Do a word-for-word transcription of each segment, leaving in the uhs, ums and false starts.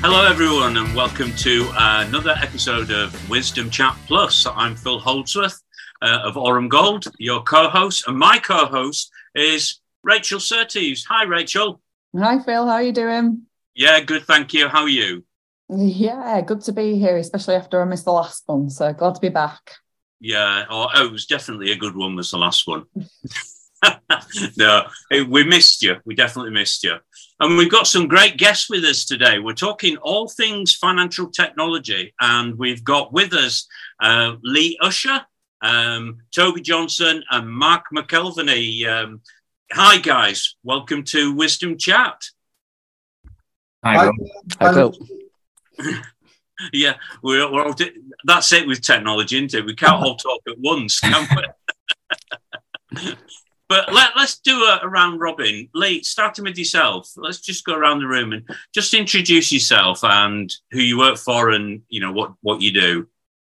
Hello everyone and welcome to another episode of Wisdom Chat Plus. I'm Phil Holdsworth uh, of Aurum Gold, your co-host, and my co-host is Rachel Surtees. Hi Rachel. Hi Phil, how are you doing? Yeah, good, thank you. How are you? Yeah, good to be here, especially after I missed the last one, so glad to be back. Yeah, oh, oh it was definitely a good one, was the last one. No, we missed you. We definitely missed you. And we've got some great guests with us today. We're talking all things financial technology, and we've got with us uh, Lee Usher, um, Toby Johnson, and Mark McElveny. Um, hi, guys. Welcome to Wisdom Chat. Hi, Rob. Hi, Phil. Yeah, we're, we're all di- that's it with technology, isn't it? We can't all talk at once, can we? But let, let's do a, a round robin. Lee, starting with yourself, let's just go around the room and just introduce yourself and who you work for and, you know, what, what you do.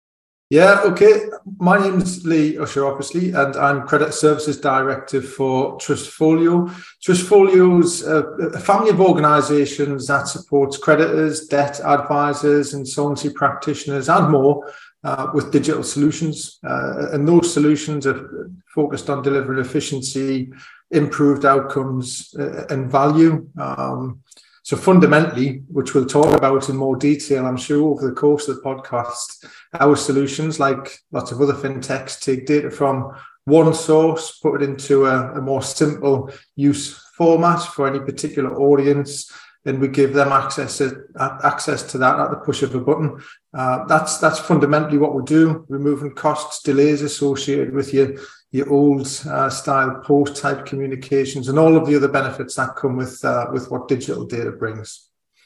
Yeah, okay. My name's Lee Usher, obviously, and I'm Credit Services Director for Trustfolio. Trustfolio's a, a family of organisations that supports creditors, debt advisors, insolvency practitioners and more uh, with digital solutions. Uh, and those solutions are focused on delivering efficiency, improved outcomes uh, and value. Um, So fundamentally, which we'll talk about in more detail, I'm sure, over the course of the podcast, our solutions, like lots of other fintechs, take data from one source, put it into a, a more simple use format for any particular audience, and we give them access to, access to that at the push of a button. Uh, that's that's fundamentally what we do, removing costs, delays associated with your your old uh, style post type communications and all of the other benefits that come with uh, with what digital data brings.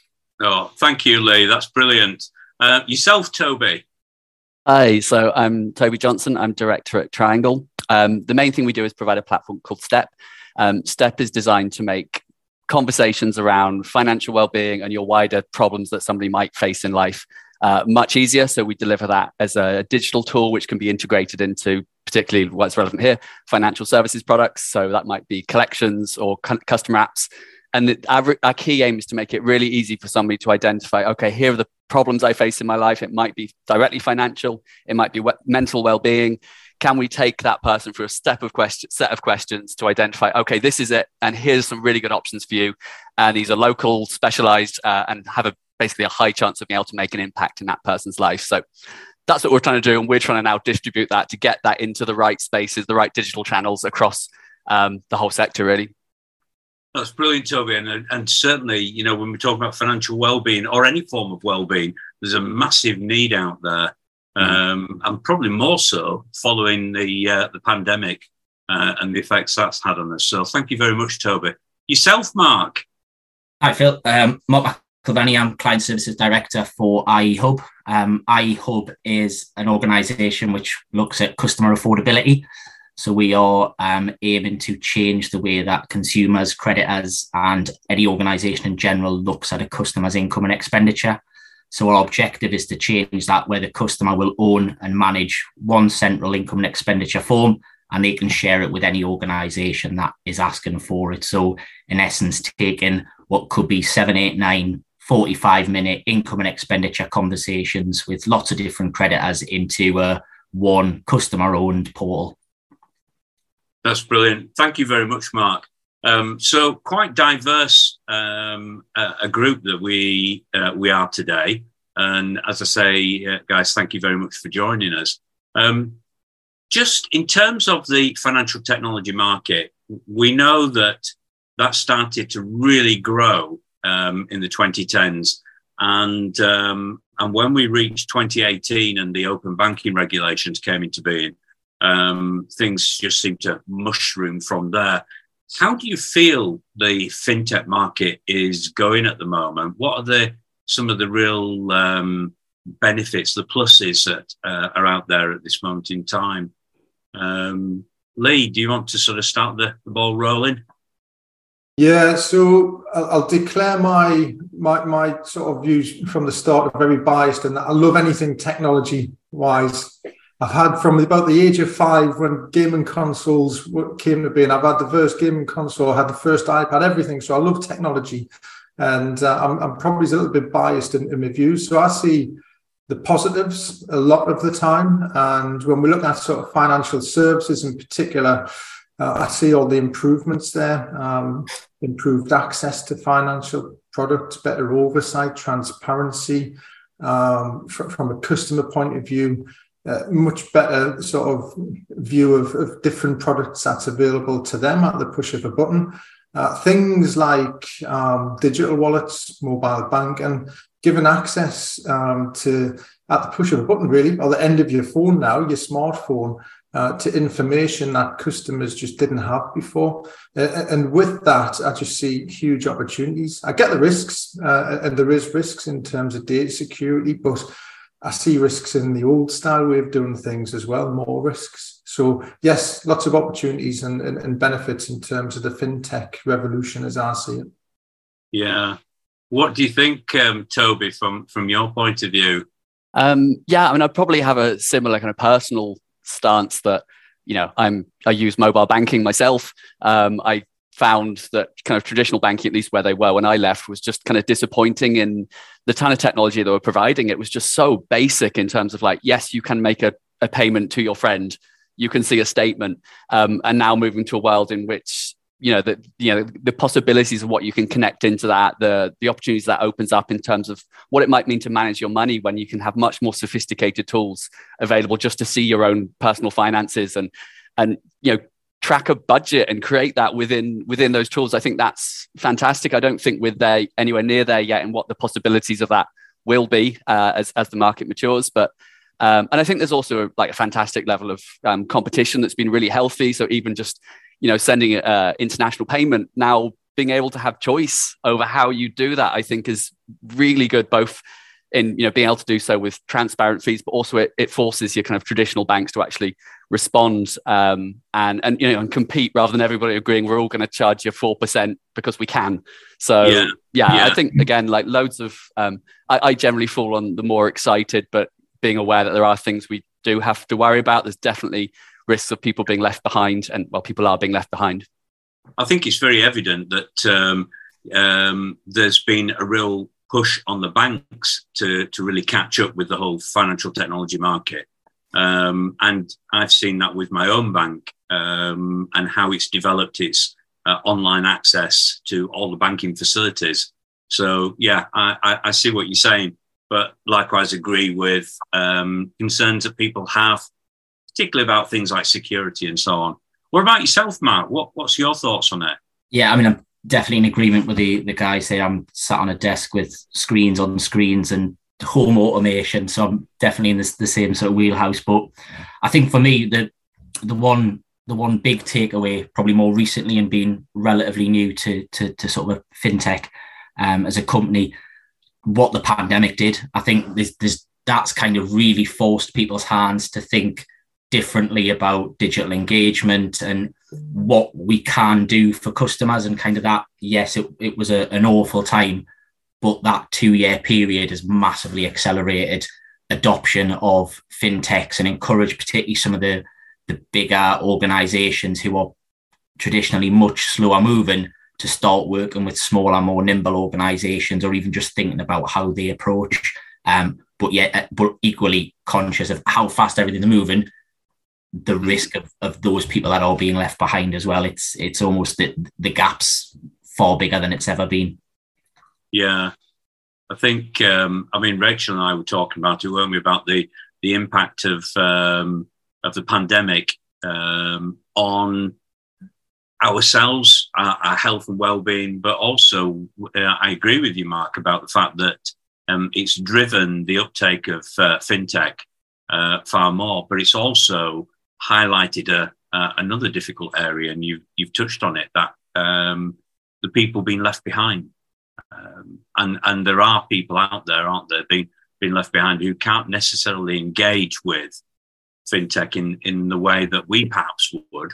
Oh, thank you, Lee. That's brilliant. Uh, yourself, Toby. Hi, so I'm Toby Johnson. I'm director at Triangle. Um, the main thing we do is provide a platform called Step. Um, Step is designed to make conversations around financial well-being and your wider problems that somebody might face in life uh, much easier. So we deliver that as a digital tool, which can be integrated into particularly what's relevant here, financial services products. So that might be collections or cu- customer apps. And the, our, our key aim is to make it really easy for somebody to identify, okay, here are the problems I face in my life. It might be directly financial. It might be we- mental well-being. Can we take that person through a step of question, set of questions to identify, okay, this is it. And here's some really good options for you. And these are local, specialized, uh, and have a basically a high chance of being able to make an impact in that person's life. So that's what we're trying to do. And we're trying to now distribute that to get that into the right spaces, the right digital channels across um, the whole sector, really. That's brilliant, Toby. And, and certainly, you know, when we talk about financial well-being or any form of well-being, there's a massive need out there. Um, and probably more so following the uh, the pandemic uh, and the effects that's had on us. So thank you very much, Toby. Yourself, Mark. Hi, Phil. Um, Mark McElveny, I'm Client Services Director for iHub. Um, iHub is an organisation which looks at customer affordability. So we are um, aiming to change the way that consumers, creditors, and any organisation in general looks at a customer's income and expenditure. So our objective is to change that where the customer will own and manage one central income and expenditure form, and they can share it with any organisation that is asking for it. So in essence, taking what could be seven, eight, nine, forty-five minute income and expenditure conversations with lots of different creditors into a one customer owned portal. That's brilliant. Thank you very much, Mark. Um, so quite diverse um, a, a group that we uh, we are today. And as I say, uh, guys, thank you very much for joining us. Um, just in terms of the financial technology market, we know that that started to really grow um, in the twenty tens. And, um, and when we reached twenty eighteen and the open banking regulations came into being, um, things just seemed to mushroom from there. How do you feel the fintech market is going at the moment? What are the some of the real um, benefits, the pluses that uh, are out there at this moment in time? Um, Lee, do you want to sort of start the, the ball rolling? Yeah, so I'll, I'll declare my, my my sort of views from the start are very biased, and I love anything technology-wise. I've had from about the age of five when gaming consoles came to be, and I've had the first gaming console, I had the first iPad, everything. So I love technology. And uh, I'm, I'm probably a little bit biased in, in my views. So I see the positives a lot of the time. And when we look at sort of financial services in particular, uh, I see all the improvements there, um, improved access to financial products, better oversight, transparency, um, fr- from a customer point of view, uh, much better sort of view of, of different products that's available to them at the push of a button. Uh, things like um, digital wallets, mobile banking, given access um, to, at the push of a button really, or the end of your phone now, your smartphone, uh, to information that customers just didn't have before. Uh, and with that, I just see huge opportunities. I get the risks, uh, and there is risks in terms of data security, but I see risks in the old style way of doing things as well, more risks. So yes, lots of opportunities and, and, and benefits in terms of the fintech revolution as I see it. Yeah. What do you think, um, Toby, from, from your point of view? Um, yeah, I mean, I probably have a similar kind of personal stance that, you know, I'm, I use mobile banking myself. Um, I found that kind of traditional banking, at least where they were when I left, was just kind of disappointing in the ton of technology they were providing. It was just so basic in terms of like, yes, you can make a, a payment to your friend, you can see a statement, um, and now moving to a world in which, you know, the, you know, the possibilities of what you can connect into that, the, the opportunities that opens up in terms of what it might mean to manage your money when you can have much more sophisticated tools available just to see your own personal finances and, and, you know, track a budget and create that within within those tools. I think that's fantastic. I don't think we're there anywhere near there yet in what the possibilities of that will be uh, as as the market matures. But um, and I think there's also like a fantastic level of um, competition that's been really healthy. So even just, you know, sending uh, international payment now, being able to have choice over how you do that, I think is really good, both in, you know, being able to do so with transparent fees, but also it, it forces your kind of traditional banks to actually respond um, and, and, you know, and compete rather than everybody agreeing we're all going to charge you four percent because we can. So, yeah, yeah, yeah. I think, again, like loads of, um, I, I generally fall on the more excited, but being aware that there are things we do have to worry about. There's definitely risks of people being left behind, and well, people are being left behind. I think it's very evident that um, um, there's been a real push on the banks to, to really catch up with the whole financial technology market. Um, and I've seen that with my own bank um, and how it's developed its uh, online access to all the banking facilities. So, yeah, I, I, I see what you're saying, but likewise agree with um, concerns that people have, particularly about things like security and so on. What about yourself, Mark? What, what's your thoughts on it? Yeah, I mean, I'm definitely in agreement with the, the guys say I'm sat on a desk with screens on screens and home automation. So I'm definitely in this, the same sort of wheelhouse. But I think for me, the the one the one big takeaway, probably more recently and being relatively new to to, to sort of a fintech um, as a company, what the pandemic did, I think there's, there's, that's kind of really forced people's hands to think differently about digital engagement and what we can do for customers, and kind of that, yes, it, it was a, an awful time, but that two-year period has massively accelerated adoption of fintechs and encouraged particularly some of the, the bigger organizations who are traditionally much slower moving to start working with smaller, more nimble organizations, or even just thinking about how they approach, um, but yet, but equally conscious of how fast everything's moving, the risk of, of those people that are being left behind as well. It's it's almost the, the gap's far bigger than it's ever been. Yeah, I think, um, I mean, Rachel and I were talking about it, weren't we, about the, the impact of um, of the pandemic um, on ourselves, our, our health and well-being, but also uh, I agree with you, Mark, about the fact that um, it's driven the uptake of uh, fintech uh, far more, but it's also highlighted a, uh, another difficult area, and you've, you've touched on it, that um, the people being left behind. Um, and, and there are people out there, aren't there, being, being left behind who can't necessarily engage with fintech in, in the way that we perhaps would,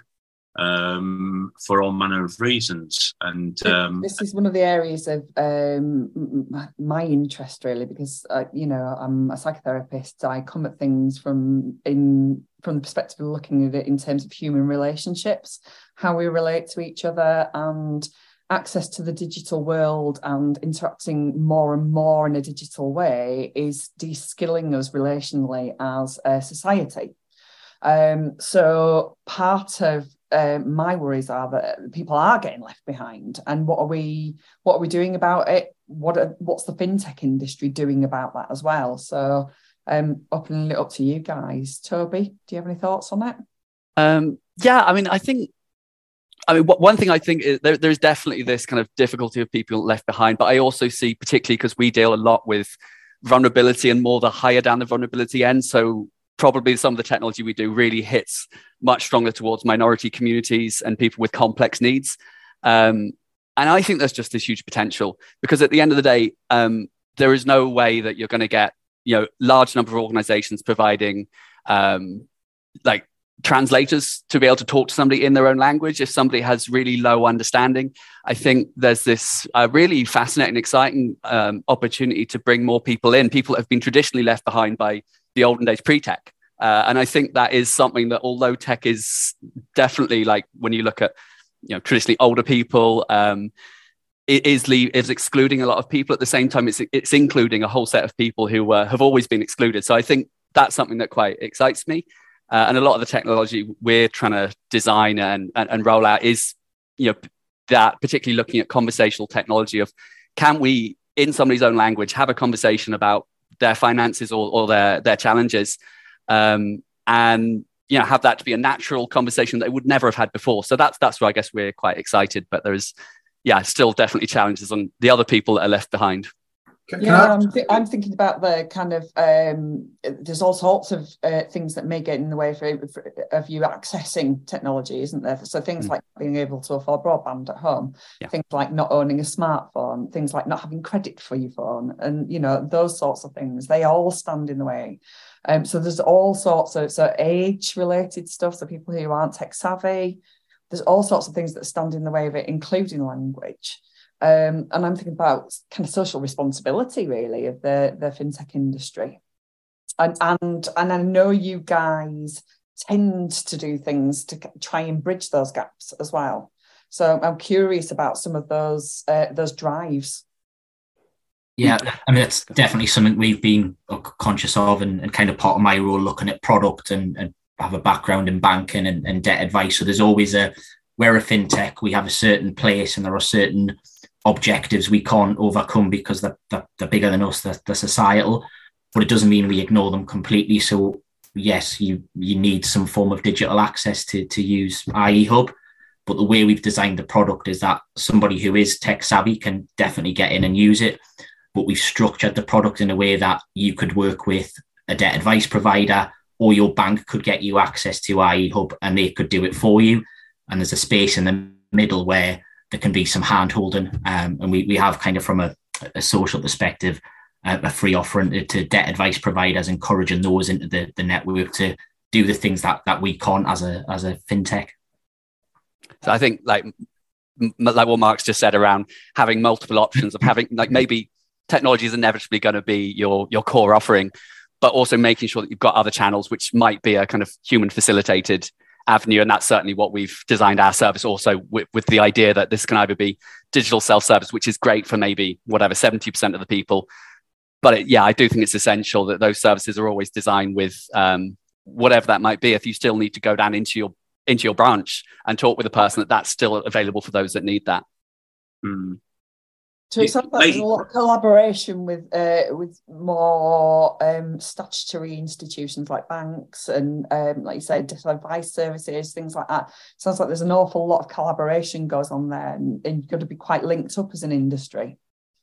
um, for all manner of reasons. And um, this is one of the areas of um, my interest, really, because uh, you know, I'm a psychotherapist. I come at things from in from the perspective of looking at it in terms of human relationships, how we relate to each other, and access to the digital world and interacting more and more in a digital way is de-skilling us relationally as a society. Um, so part of uh, my worries are that people are getting left behind, and what are we what are we doing about it? What are, what's the fintech industry doing about that as well? So um, opening it up to you guys. Toby, do you have any thoughts on that? Um, yeah, I mean, I think. I mean, one thing I think is there, there's definitely this kind of difficulty of people left behind, but I also see, particularly because we deal a lot with vulnerability and more the higher down the vulnerability end. So probably some of the technology we do really hits much stronger towards minority communities and people with complex needs. Um, and I think there's just this huge potential, because at the end of the day, um, there is no way that you're going to get, you know, large number of organizations providing um, like translators to be able to talk to somebody in their own language if somebody has really low understanding. I think there's this uh, really fascinating, exciting um, opportunity to bring more people in, people that have been traditionally left behind by the olden days pre-tech. Uh, and I think that is something that, although tech is definitely, like when you look at, you know, traditionally older people, um, it is, le- is excluding a lot of people. At the same time, it's it's including a whole set of people who uh, have always been excluded. So I think that's something that quite excites me. Uh, and a lot of the technology we're trying to design and, and, and roll out is, you know, that particularly looking at conversational technology of, can we, in somebody's own language, have a conversation about their finances or, or their, their challenges, um, and, you know, have that to be a natural conversation that they would never have had before. So that's, that's where I guess we're quite excited, but there's, yeah, still definitely challenges on the other people that are left behind. Can, yeah, can I... I'm, th- I'm thinking about the kind of, um, there's all sorts of uh, things that may get in the way for, for, of you accessing technology, isn't there? So things mm. like being able to afford broadband at home, yeah. things like not owning a smartphone, things like not having credit for your phone, and, you know, those sorts of things, they all stand in the way. Um, so there's all sorts of so age-related stuff, so people who aren't tech-savvy, there's all sorts of things that stand in the way of it, including language. Um, and I'm thinking about kind of social responsibility, really, of the, the fintech industry. And, and, and I know you guys tend to do things to try and bridge those gaps as well. So I'm curious about some of those uh, those drives. Yeah, I mean, it's definitely something we've been conscious of, and, and kind of part of my role looking at product, and, and have a background in banking and, and debt advice. So there's always a, we're a fintech, we have a certain place, and there are certain objectives we can't overcome because they're, they're, they're bigger than us, they're, they're societal, but it doesn't mean we ignore them completely. So yes, you you need some form of digital access to, to use iEhub, but the way we've designed the product is that somebody who is tech savvy can definitely get in and use it, but we've structured the product in a way that you could work with a debt advice provider, or your bank could get you access to iEhub and they could do it for you. And there's a space in the middle where there can be some hand holding, um, and we, we have kind of from a, a social perspective, uh, a free offering to, to debt advice providers, encouraging those into the, the network to do the things that that we can't as a as a fintech. So I think like like what Mark's just said around having multiple options of having, like, maybe technology is inevitably going to be your your core offering, but also making sure that you've got other channels which might be a kind of human facilitated avenue. And that's certainly what we've designed our service also with, with the idea that this can either be digital self-service, which is great for maybe whatever seventy percent of the people, but it, yeah I do think it's essential that those services are always designed with um, whatever that might be. If you still need to go down into your into your branch and talk with a person, that that's still available for those that need that. mm. So it sounds like there's a lot of collaboration with uh, with more um, statutory institutions like banks and, um, like you said, digital advice services, things like that. Sounds like there's an awful lot of collaboration goes on there, and, and you've got to be quite linked up as an industry.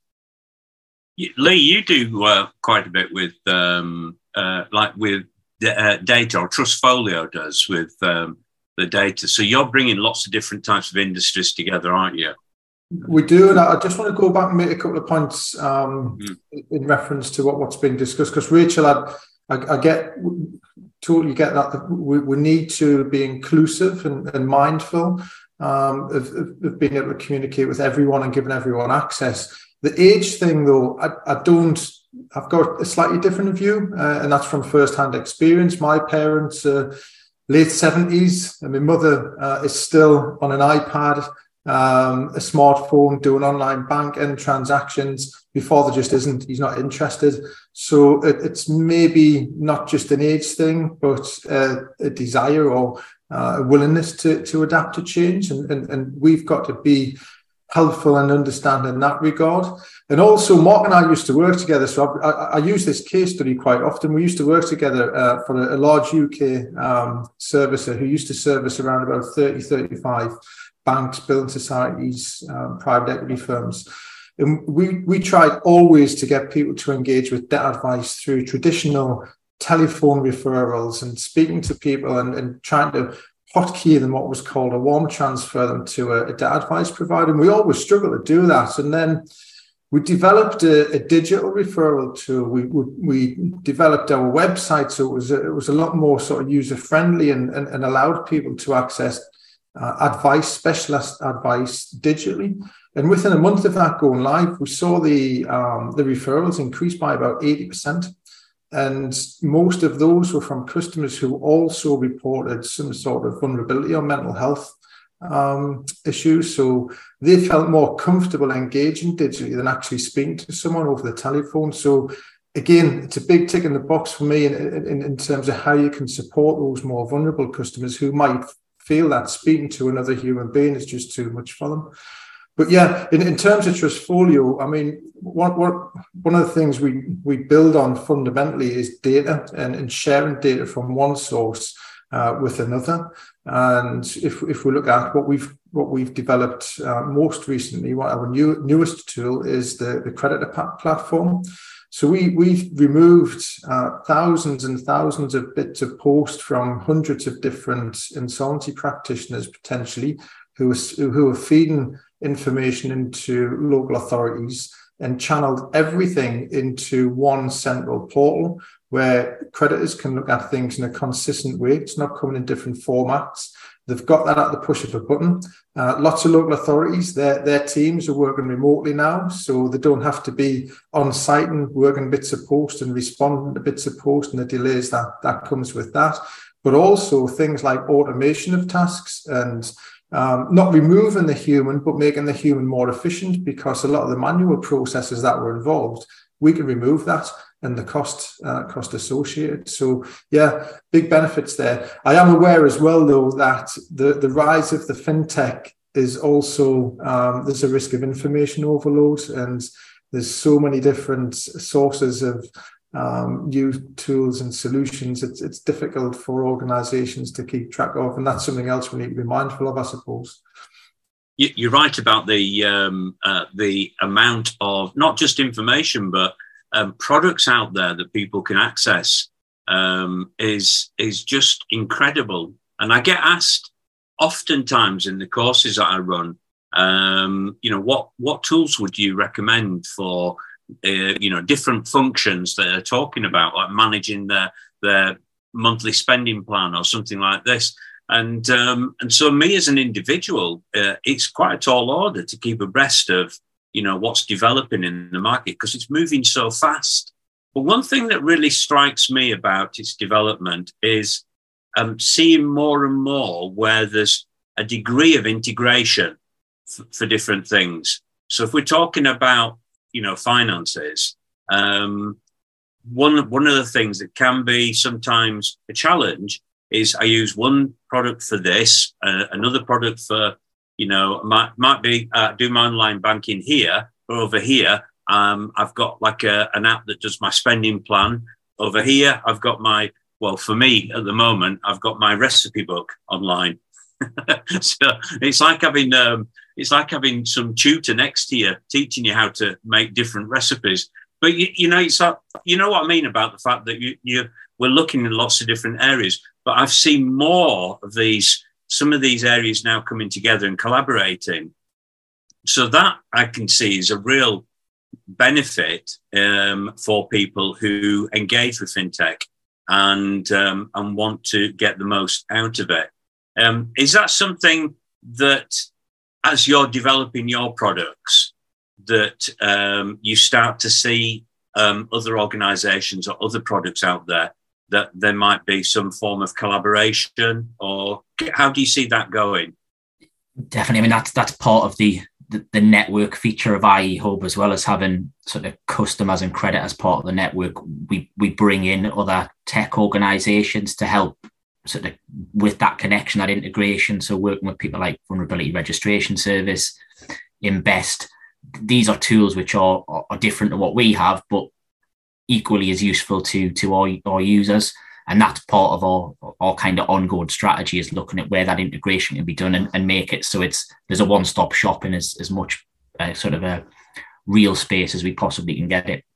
Lee, you do uh, quite a bit with, um, uh, like with uh, data, or Trustfolio does with um, the data. So you're bringing lots of different types of industries together, aren't you? We do, and I just want to go back and make a couple of points um, mm. in reference to what, what's been discussed, because Rachel, I, I, I get totally get that we, we need to be inclusive and, and mindful um, of, of being able to communicate with everyone and giving everyone access. The age thing, though, I, I don't. I've got a slightly different view, uh, and that's from first-hand experience. My parents are late seventies, and my mother uh, is still on an iPad. um, a smartphone, doing online banking transactions. Before there just isn't, he's not interested. So it, it's maybe not just an age thing, but uh, a desire or uh, a willingness to, to adapt to change. And, and, and we've got to be helpful and understanding in that regard. And also, Mark and I used to work together. So I, I, I use this case study quite often. We used to work together uh, for a, a large U K um, servicer who used to service around about thirty, thirty-five banks, building societies, um, private equity firms. And we, we tried always to get people to engage with debt advice through traditional telephone referrals and speaking to people and, and trying to hotkey them what was called a warm transfer them to a, a debt advice provider. And we always struggle to do that. And then we developed a, a digital referral tool. We, we we developed our website, so it was a, it was a lot more sort of user friendly and, and, and allowed people to access uh, advice, specialist advice digitally. And within a month of that going live, we saw the um, the referrals increase by about eighty percent. And most of those were from customers who also reported some sort of vulnerability or mental health um, issues. So they felt more comfortable engaging digitally than actually speaking to someone over the telephone. So again, it's a big tick in the box for me in, in, in terms of how you can support those more vulnerable customers who might feel that speaking to another human being is just too much for them. But yeah, in, in terms of Trustfolio, I mean, what, what, one of the things we, we build on fundamentally is data and, and sharing data from one source uh, with another. And if if we look at what we've what we've developed uh, most recently, what our new, newest tool is the, the Creditor platform. So we, we've removed uh, thousands and thousands of bits of post from hundreds of different insolvency practitioners potentially who are, who are feeding information into local authorities and channeled everything into one central portal where creditors can look at things in a consistent way. It's not coming in different formats. They've got that at the push of a button. Uh, lots of local authorities, their, their teams are working remotely now, so they don't have to be on site and working bits of post and responding to bits of post and the delays that, that comes with that. But also things like automation of tasks and Um, not removing the human, but making the human more efficient, because a lot of the manual processes that were involved, we can remove that and the cost uh, cost associated. So yeah, big benefits there. I am aware as well, though, that the, the rise of the fintech is also, um, there's a risk of information overload, and there's so many different sources of Um, new tools and solutions. It's it's difficult for organizations to keep track of, and that's something else we need to be mindful of, I suppose. You're right about the um, uh, the amount of not just information, but um, products out there that people can access um, is is just incredible. And I get asked oftentimes in the courses that I run, um, you know, what what tools would you recommend for Uh, you know, different functions that they're talking about, like managing their their monthly spending plan or something like this. And um, and so me as an individual, uh, it's quite a tall order to keep abreast of, you know, what's developing in the market, because it's moving so fast. But one thing that really strikes me about its development is um, seeing more and more where there's a degree of integration f- for different things. So if we're talking about, you know, finances, um, one, one of the things that can be sometimes a challenge is I use one product for this, uh, another product for, you know, might, might be uh, do my online banking here, or over here, um, I've got like a, an app that does my spending plan. Over here, I've got my, well, for me at the moment, I've got my recipe book online. So it's like having um, it's like having some tutor next to you teaching you how to make different recipes. But you, you know, it's like, you know what I mean about the fact that you you we're looking in lots of different areas. But I've seen more of these, some of these areas now coming together and collaborating. So that I can see is a real benefit um, for people who engage with fintech and um, and want to get the most out of it. Um, is that something that, as you're developing your products, that um, you start to see um, other organizations or other products out there, that there might be some form of collaboration, or how do you see that going? Definitely. I mean, that's that's part of the, the the network feature of I E Hub, as well as having sort of customers and credit as part of the network. We we bring in other tech organizations to help sort of with that connection, that integration. So working with people like Vulnerability Registration Service, Invest. These are tools which are, are different to what we have, but equally as useful to to our, our users. And that's part of our, our kind of ongoing strategy, is looking at where that integration can be done and, and make it so it's there's a one-stop shop in as, as much uh, sort of a real space as we possibly can get it.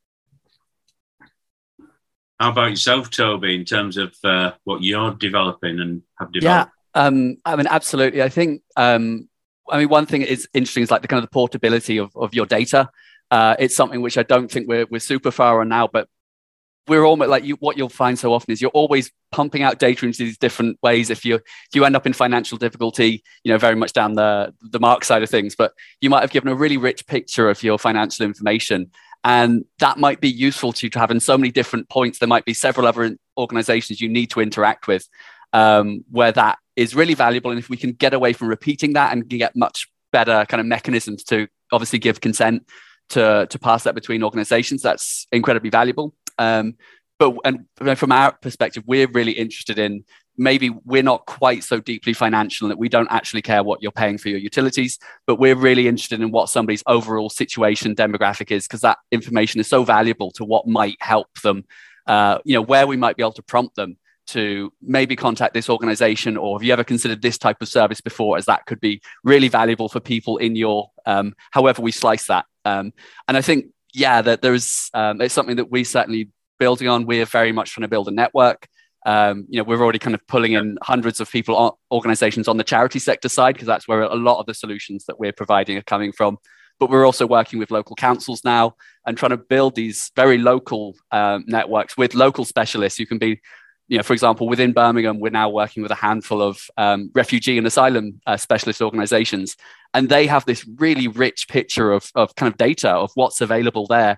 How about yourself, Toby, in terms of uh, what you're developing and have developed? Yeah, um, I mean, absolutely. I think, um, I mean, one thing is interesting is like the kind of the portability of, of your data. Uh, it's something which I don't think we're, we're super far on now, but we're almost like you, what you'll find so often is you're always pumping out data into these different ways. If you if you end up in financial difficulty, you know, very much down the, the mark side of things, but you might have given a really rich picture of your financial information. And that might be useful to you to have in so many different points. There might be several other organizations you need to interact with um, where that is really valuable. And if we can get away from repeating that and get much better kind of mechanisms to obviously give consent to, to pass that between organizations, that's incredibly valuable. Um, but and from our perspective, we're really interested in maybe we're not quite so deeply financial that we don't actually care what you're paying for your utilities, but we're really interested in what somebody's overall situation demographic is, because that information is so valuable to what might help them, uh, you know, where we might be able to prompt them to maybe contact this organization, or have you ever considered this type of service before, as that could be really valuable for people in your, um, however we slice that. Um, and I think, yeah, that there's um, it's something that we certainly building on. We're very much trying to build a network. Um, you know, we're already kind of pulling in hundreds of people, organizations on the charity sector side, because that's where a lot of the solutions that we're providing are coming from. But we're also working with local councils now and trying to build these very local um, networks with local specialists who can be, you know, for example, within Birmingham, we're now working with a handful of um, refugee and asylum uh, specialist organizations. And they have this really rich picture of, of kind of data of what's available there.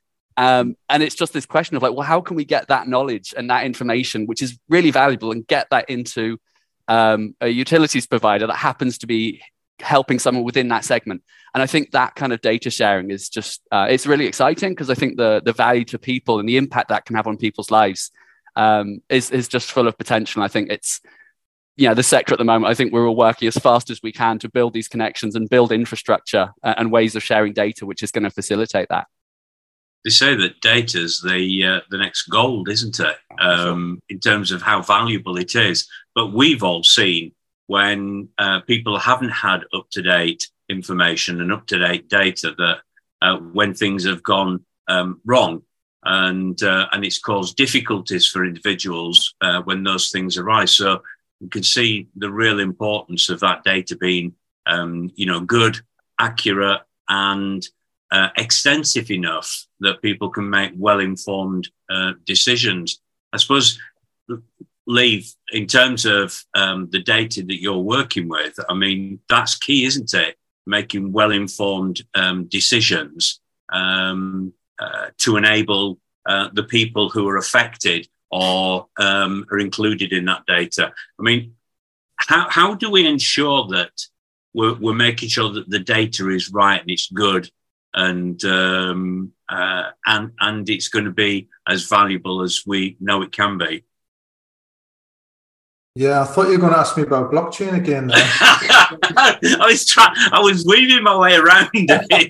Um, and it's just this question of like, well, how can we get that knowledge and that information, which is really valuable, and get that into um, a utilities provider that happens to be helping someone within that segment. And I think that kind of data sharing is just, uh, it's really exciting, because I think the the value to people and the impact that can have on people's lives um, is, is just full of potential. I think it's, you know, the sector at the moment, I think we're all working as fast as we can to build these connections and build infrastructure uh, and ways of sharing data, which is going to facilitate that. They say that data's the uh, the next gold, isn't it? Um, in terms of how valuable it is. But we've all seen when uh, people haven't had up-to-date information and up-to-date data, that uh, when things have gone um, wrong, and uh, and it's caused difficulties for individuals uh, when those things arise. So you can see the real importance of that data being, um, you know, good, accurate, and Uh, extensive enough that people can make well-informed uh, decisions. I suppose, Lee, in terms of um, the data that you're working with, I mean, that's key, isn't it? Making well-informed um, decisions um, uh, to enable uh, the people who are affected or um, are included in that data. I mean, how, how do we ensure that we're, we're making sure that the data is right and it's good, and um, uh, and and it's going to be as valuable as we know it can be? Yeah, I thought you were going to ask me about blockchain again. I was trying. I was weaving my way around it.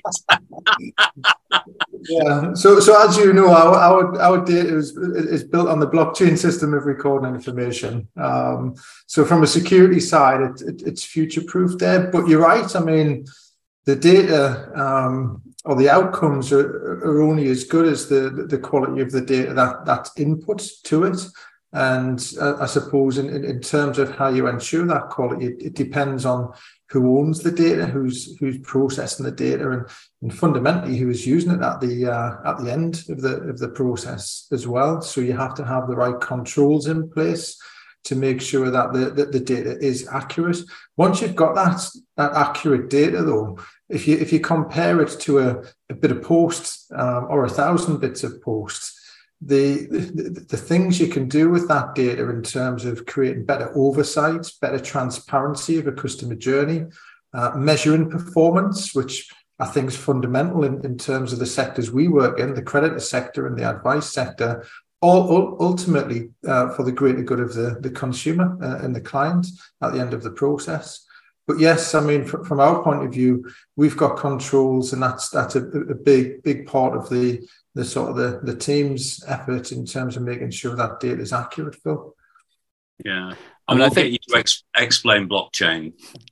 Yeah. So, so as you know, our our, our data is, is built on the blockchain system of recording information. Um, so, from a security side, it, it, it's future-proof there. But you're right. I mean, the data um, or the outcomes are, are only as good as the the quality of the data that that's input to it. And uh, I suppose in, in, in terms of how you ensure that quality, it, it depends on who owns the data, who's who's processing the data, and, and fundamentally who is using it at the uh, at the end of the of the process as well. So you have to have the right controls in place to make sure that the, that the data is accurate. Once you've got that, that accurate data, though, if you if you compare it to a, a bit of post um, or a thousand bits of post, the, the the things you can do with that data in terms of creating better oversight, better transparency of a customer journey, uh, measuring performance, which I think is fundamental in, in terms of the sectors we work in, the creditor sector and the advice sector, all, all ultimately uh, for the greater good of the, the consumer uh, and the client at the end of the process. But yes, I mean, from, from our point of view, we've got controls, and that's that's a, a big, big part of the the sort of the, the team's effort in terms of making sure that data is accurate, Phil. Yeah. I mean, I think you to ex- explain blockchain.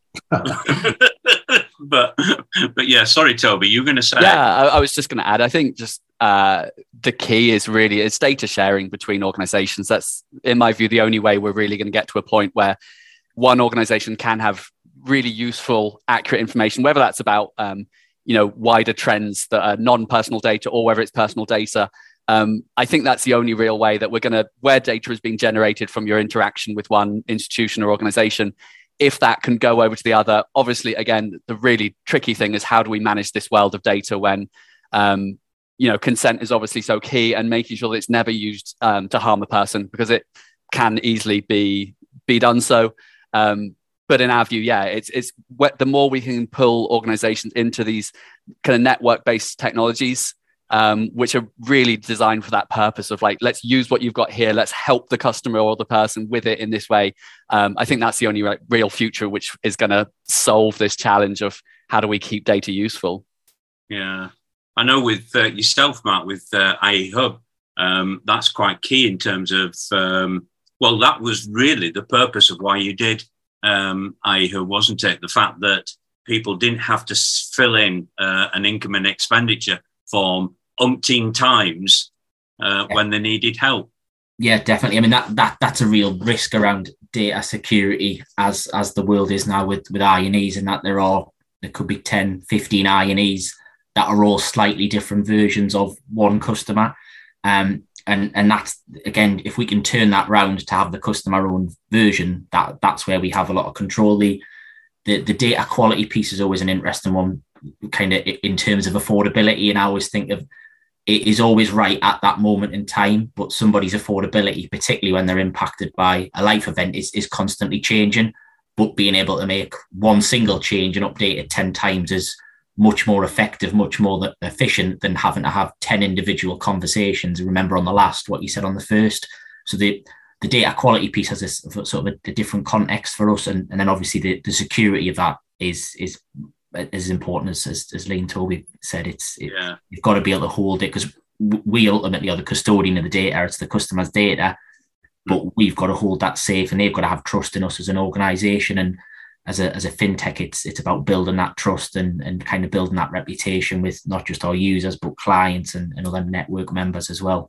but but yeah, sorry, Toby, you were going to say. Yeah, I, I was just going to add, I think just uh, the key is really it's data sharing between organizations. That's, in my view, the only way we're really going to get to a point where one organization can have really useful, accurate information, whether that's about um, you know, wider trends that are non-personal data or whether it's personal data. Um, I think that's the only real way that we're going to, where data is being generated from your interaction with one institution or organization, if that can go over to the other. Obviously, again, the really tricky thing is how do we manage this world of data when, um, you know, consent is obviously so key, and making sure that it's never used um, to harm a person, because it can easily be be done so. Um, But in our view, yeah, it's it's the more we can pull organizations into these kind of network-based technologies, um, which are really designed for that purpose of like, let's use what you've got here, let's help the customer or the person with it in this way. Um, I think that's the only like, real future which is going to solve this challenge of how do we keep data useful. Yeah, I know with uh, yourself, Mark, with uh, I E Hub, um, that's quite key in terms of, um, well, that was really the purpose of why you did Um, I E Hub, wasn't it? The fact that people didn't have to fill in uh, an income and expenditure form umpteen times uh, yeah. when they needed help. Yeah, definitely. I mean, that that that's a real risk around data security as as the world is now with with I and Es, and that there are there could be ten, fifteen I and Es that are all slightly different versions of one customer. Um, And and that's, again, if we can turn that round to have the customer own version, that that's where we have a lot of control. The, the, the data quality piece is always an interesting one, kind of in terms of affordability. And I always think of it is always right at that moment in time, but somebody's affordability, particularly when they're impacted by a life event, is, is constantly changing. But being able to make one single change and update it ten times is much more effective, much more efficient than having to have ten individual conversations. Remember on the last, what you said on the first. So the, the data quality piece has this sort of a, a different context for us. And, and then obviously the, the security of that is is as important as, as, as Lee and Toby said. It's it, yeah. You've got to be able to hold it, because we ultimately are the custodian of the data. It's the customer's data, but we've got to hold that safe, and they've got to have trust in us as an organization. And as a as a fintech, it's it's about building that trust and, and kind of building that reputation with not just our users, but clients and, and other network members as well.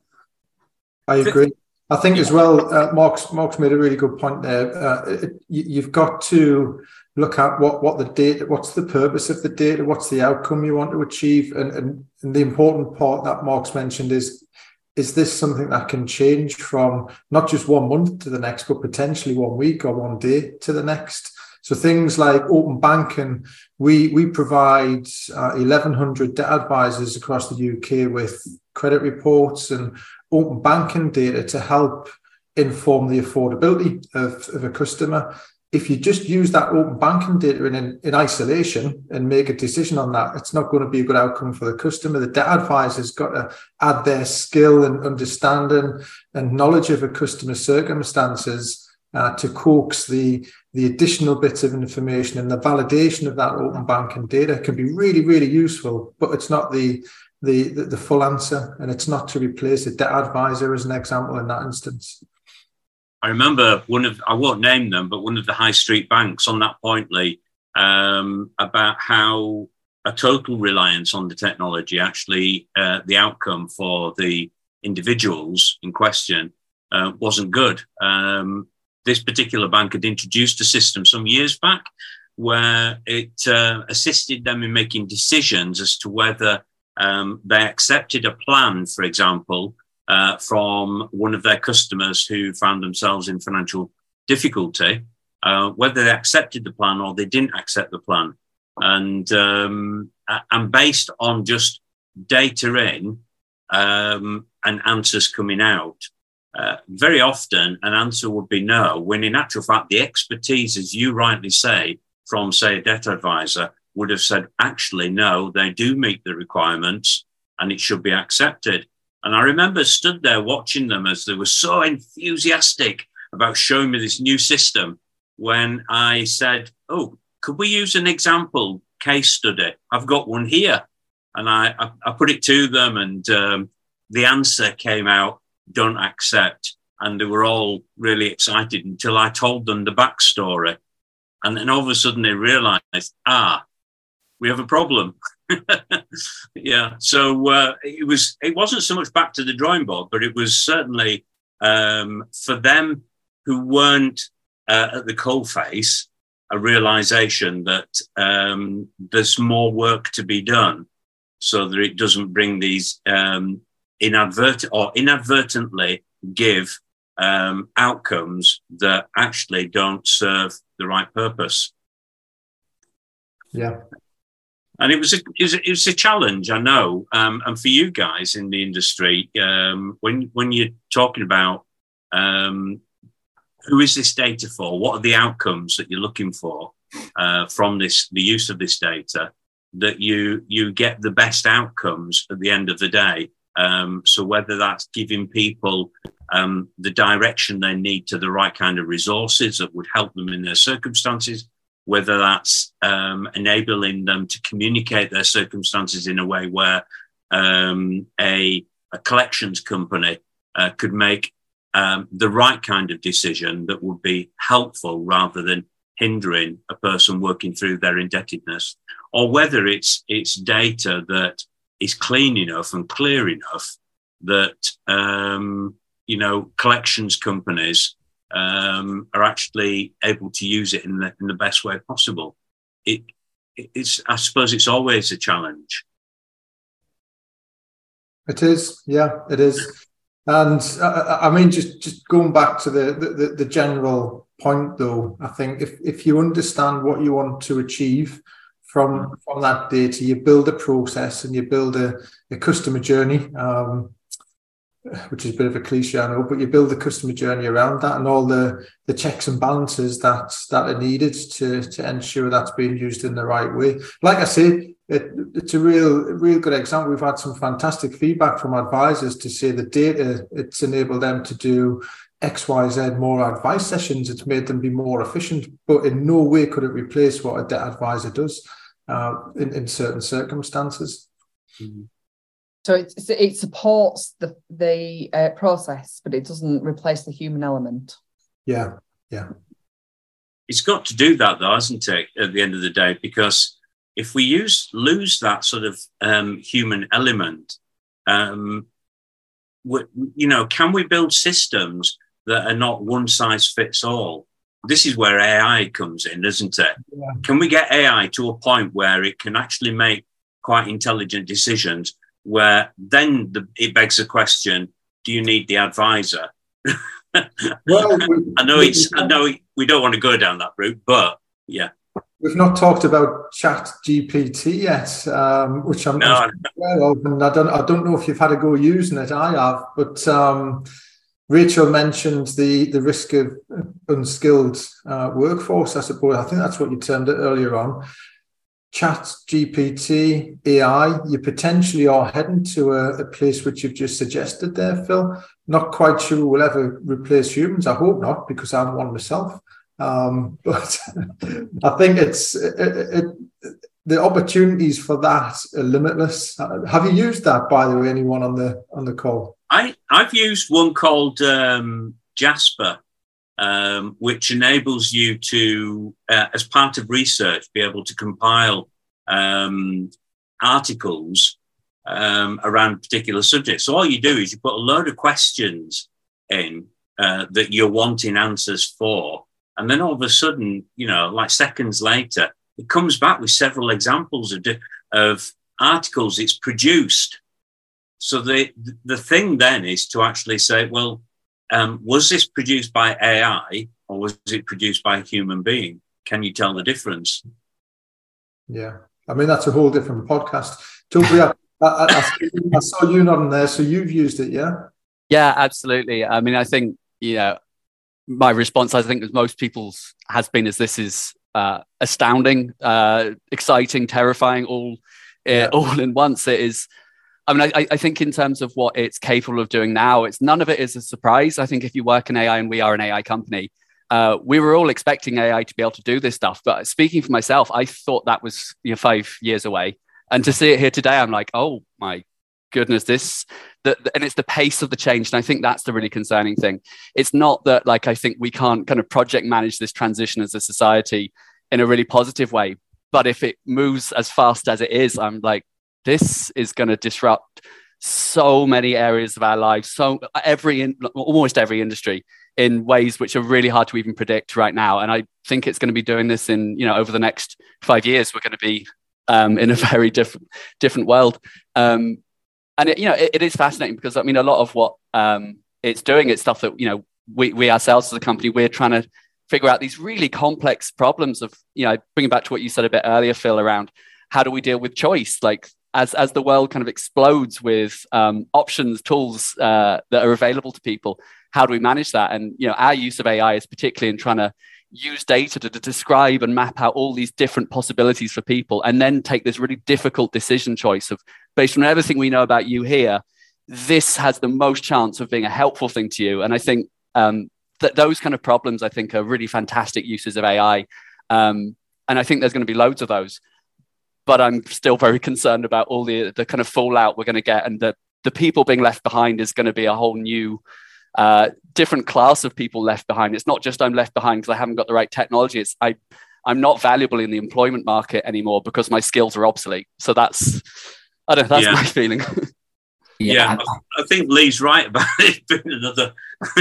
I agree. I think as well, uh, Mark's, Mark's made a really good point there. Uh, it, you've got to look at what, what the data, what's the purpose of the data, what's the outcome you want to achieve. And, and, and the important part that Mark's mentioned is, is this something that can change from not just one month to the next, but potentially one week or one day to the next? So things like open banking, we we provide uh, eleven hundred debt advisors across the U K with credit reports and open banking data to help inform the affordability of, of a customer. If you just use that open banking data in, in, in isolation and make a decision on that, it's not going to be a good outcome for the customer. The debt advisor's got to add their skill and understanding and knowledge of a customer's circumstances Uh, to coax the the additional bits of information, and the validation of that open banking data can be really, really useful, but it's not the the the, the full answer, and it's not to replace a debt advisor as an example in that instance. I remember one of, I won't name them, but one of the high street banks on that point, Lee, um, about how a total reliance on the technology, actually uh, the outcome for the individuals in question uh, wasn't good. Um, This particular bank had introduced a system some years back where it uh, assisted them in making decisions as to whether um, they accepted a plan, for example, uh, from one of their customers who found themselves in financial difficulty, uh, whether they accepted the plan or they didn't accept the plan. And, um, and based on just data in um, and answers coming out, Uh, very often an answer would be no, when in actual fact, the expertise, as you rightly say, from, say, a debt advisor would have said, actually, no, they do meet the requirements and it should be accepted. And I remember stood there watching them as they were so enthusiastic about showing me this new system when I said, oh, could we use an example case study? I've got one here. And I, I, I put it to them, and um, the answer came out, don't accept. And they were all really excited until I told them the backstory. And then all of a sudden they realized, ah, we have a problem. Yeah. So uh, it was, it wasn't so much back to the drawing board, but it was certainly um, for them who weren't uh, at the coalface, a realization that um, there's more work to be done, so that it doesn't bring these um, inadvertent or inadvertently give um, outcomes that actually don't serve the right purpose. Yeah. And it was a, it was a, it was a challenge, I know. Um, and for you guys in the industry, um, when, when you're talking about um, who is this data for, what are the outcomes that you're looking for uh, from this, the use of this data, that you you get the best outcomes at the end of the day. Um, so whether that's giving people um, the direction they need to the right kind of resources that would help them in their circumstances, whether that's um, enabling them to communicate their circumstances in a way where um, a, a collections company uh, could make um, the right kind of decision that would be helpful rather than hindering a person working through their indebtedness, or whether it's it's data that is clean enough and clear enough that um, you know collections companies um, are actually able to use it in the in the best way possible. It it's I suppose it's always a challenge. It is, yeah, it is, and uh, I mean, just just going back to the the, the general point, though, I think if, if you understand what you want to achieve from from that data, you build a process and you build a, a customer journey, um, which is a bit of a cliche, I know, but you build a customer journey around that and all the, the checks and balances that that are needed to, to ensure that's being used in the right way. Like I say, it, it's a real real good example. We've had some fantastic feedback from advisors to say the data, it's enabled them to do X Y Z more advice sessions. It's made them be more efficient, but in no way could it replace what a debt advisor does uh, in, in certain circumstances. Mm-hmm. So it, it supports the, the uh, process, but it doesn't replace the human element. Yeah, yeah. It's got to do that, though, hasn't it, at the end of the day? Because if we use lose that sort of um, human element, um, we, you know, can we build systems that are not one size fits all? This is where A I comes in, isn't it? Yeah. Can we get A I to a point where it can actually make quite intelligent decisions, where then the, it begs the question, do you need the advisor? Well, we, I know it's, I know we don't want to go down that route, but yeah. We've not talked about Chat G P T yet, um, which I'm not aware of, and I don't, I don't know if you've had a go using it. I have, but um, Rachel mentioned the, the risk of unskilled uh, workforce, I suppose. I think that's what you termed it earlier on. Chat G P T, A I, you potentially are heading to a, a place which you've just suggested there, Phil. Not quite sure we'll ever replace humans. I hope not, because I'm one myself. Um, but I think it's it, it, the opportunities for that are limitless. Have you used that, by the way, anyone on the on the call? I, I've used one called um, Jasper, um, which enables you to, uh, as part of research, be able to compile um, articles um, around particular subjects. So all you do is you put a load of questions in uh, that you're wanting answers for. And then all of a sudden, you know, like seconds later, it comes back with several examples of, of articles it's produced. So the the thing then is to actually say, well, um, was this produced by A I or was it produced by a human being? Can you tell the difference? Yeah, I mean, that's a whole different podcast. Toby, I, I, I, I saw you nodding there, so you've used it, yeah? Yeah, absolutely. I mean, I think, you know, my response, I think, as most people's has been, is this is uh, astounding, uh, exciting, terrifying, all yeah. uh, all in once. It is. I mean, I, I think in terms of what it's capable of doing now, it's none of it is a surprise. I think if you work in A I, and we are an A I company, uh, we were all expecting A I to be able to do this stuff. But speaking for myself, I thought that was you know, five years away. And to see it here today, I'm like, oh my goodness, this, the, the, and it's the pace of the change. And I think that's the really concerning thing. It's not that like, I think we can't kind of project manage this transition as a society in a really positive way. But if it moves as fast as it is, I'm like, this is going to disrupt so many areas of our lives, so every, almost every industry in ways which are really hard to even predict right now. And I think it's going to be doing this in, you know, over the next five years, we're going to be um, in a very different, different world. Um, and, it, you know, it, it is fascinating because, I mean, a lot of what um, it's doing, it's stuff that, you know, we, we ourselves as a company, we're trying to figure out these really complex problems of, you know, bringing back to what you said a bit earlier, Phil, around how do we deal with choice? Like, As, as the world kind of explodes with um, options, tools uh, that are available to people, how do we manage that? And you know, our use of A I is particularly in trying to use data to, to describe and map out all these different possibilities for people, and then take this really difficult decision choice of, based on everything we know about you here, this has the most chance of being a helpful thing to you. And I think um, that those kind of problems, I think, are really fantastic uses of A I. Um, and I think there's going to be loads of those. But I'm still very concerned about all the the kind of fallout we're going to get, and the the people being left behind is going to be a whole new, uh, different class of people left behind. It's not just I'm left behind because I haven't got the right technology. It's I I'm not valuable in the employment market anymore because my skills are obsolete. So that's I don't know, that's yeah. my feeling. Yeah, yeah I, I think Lee's right about it being another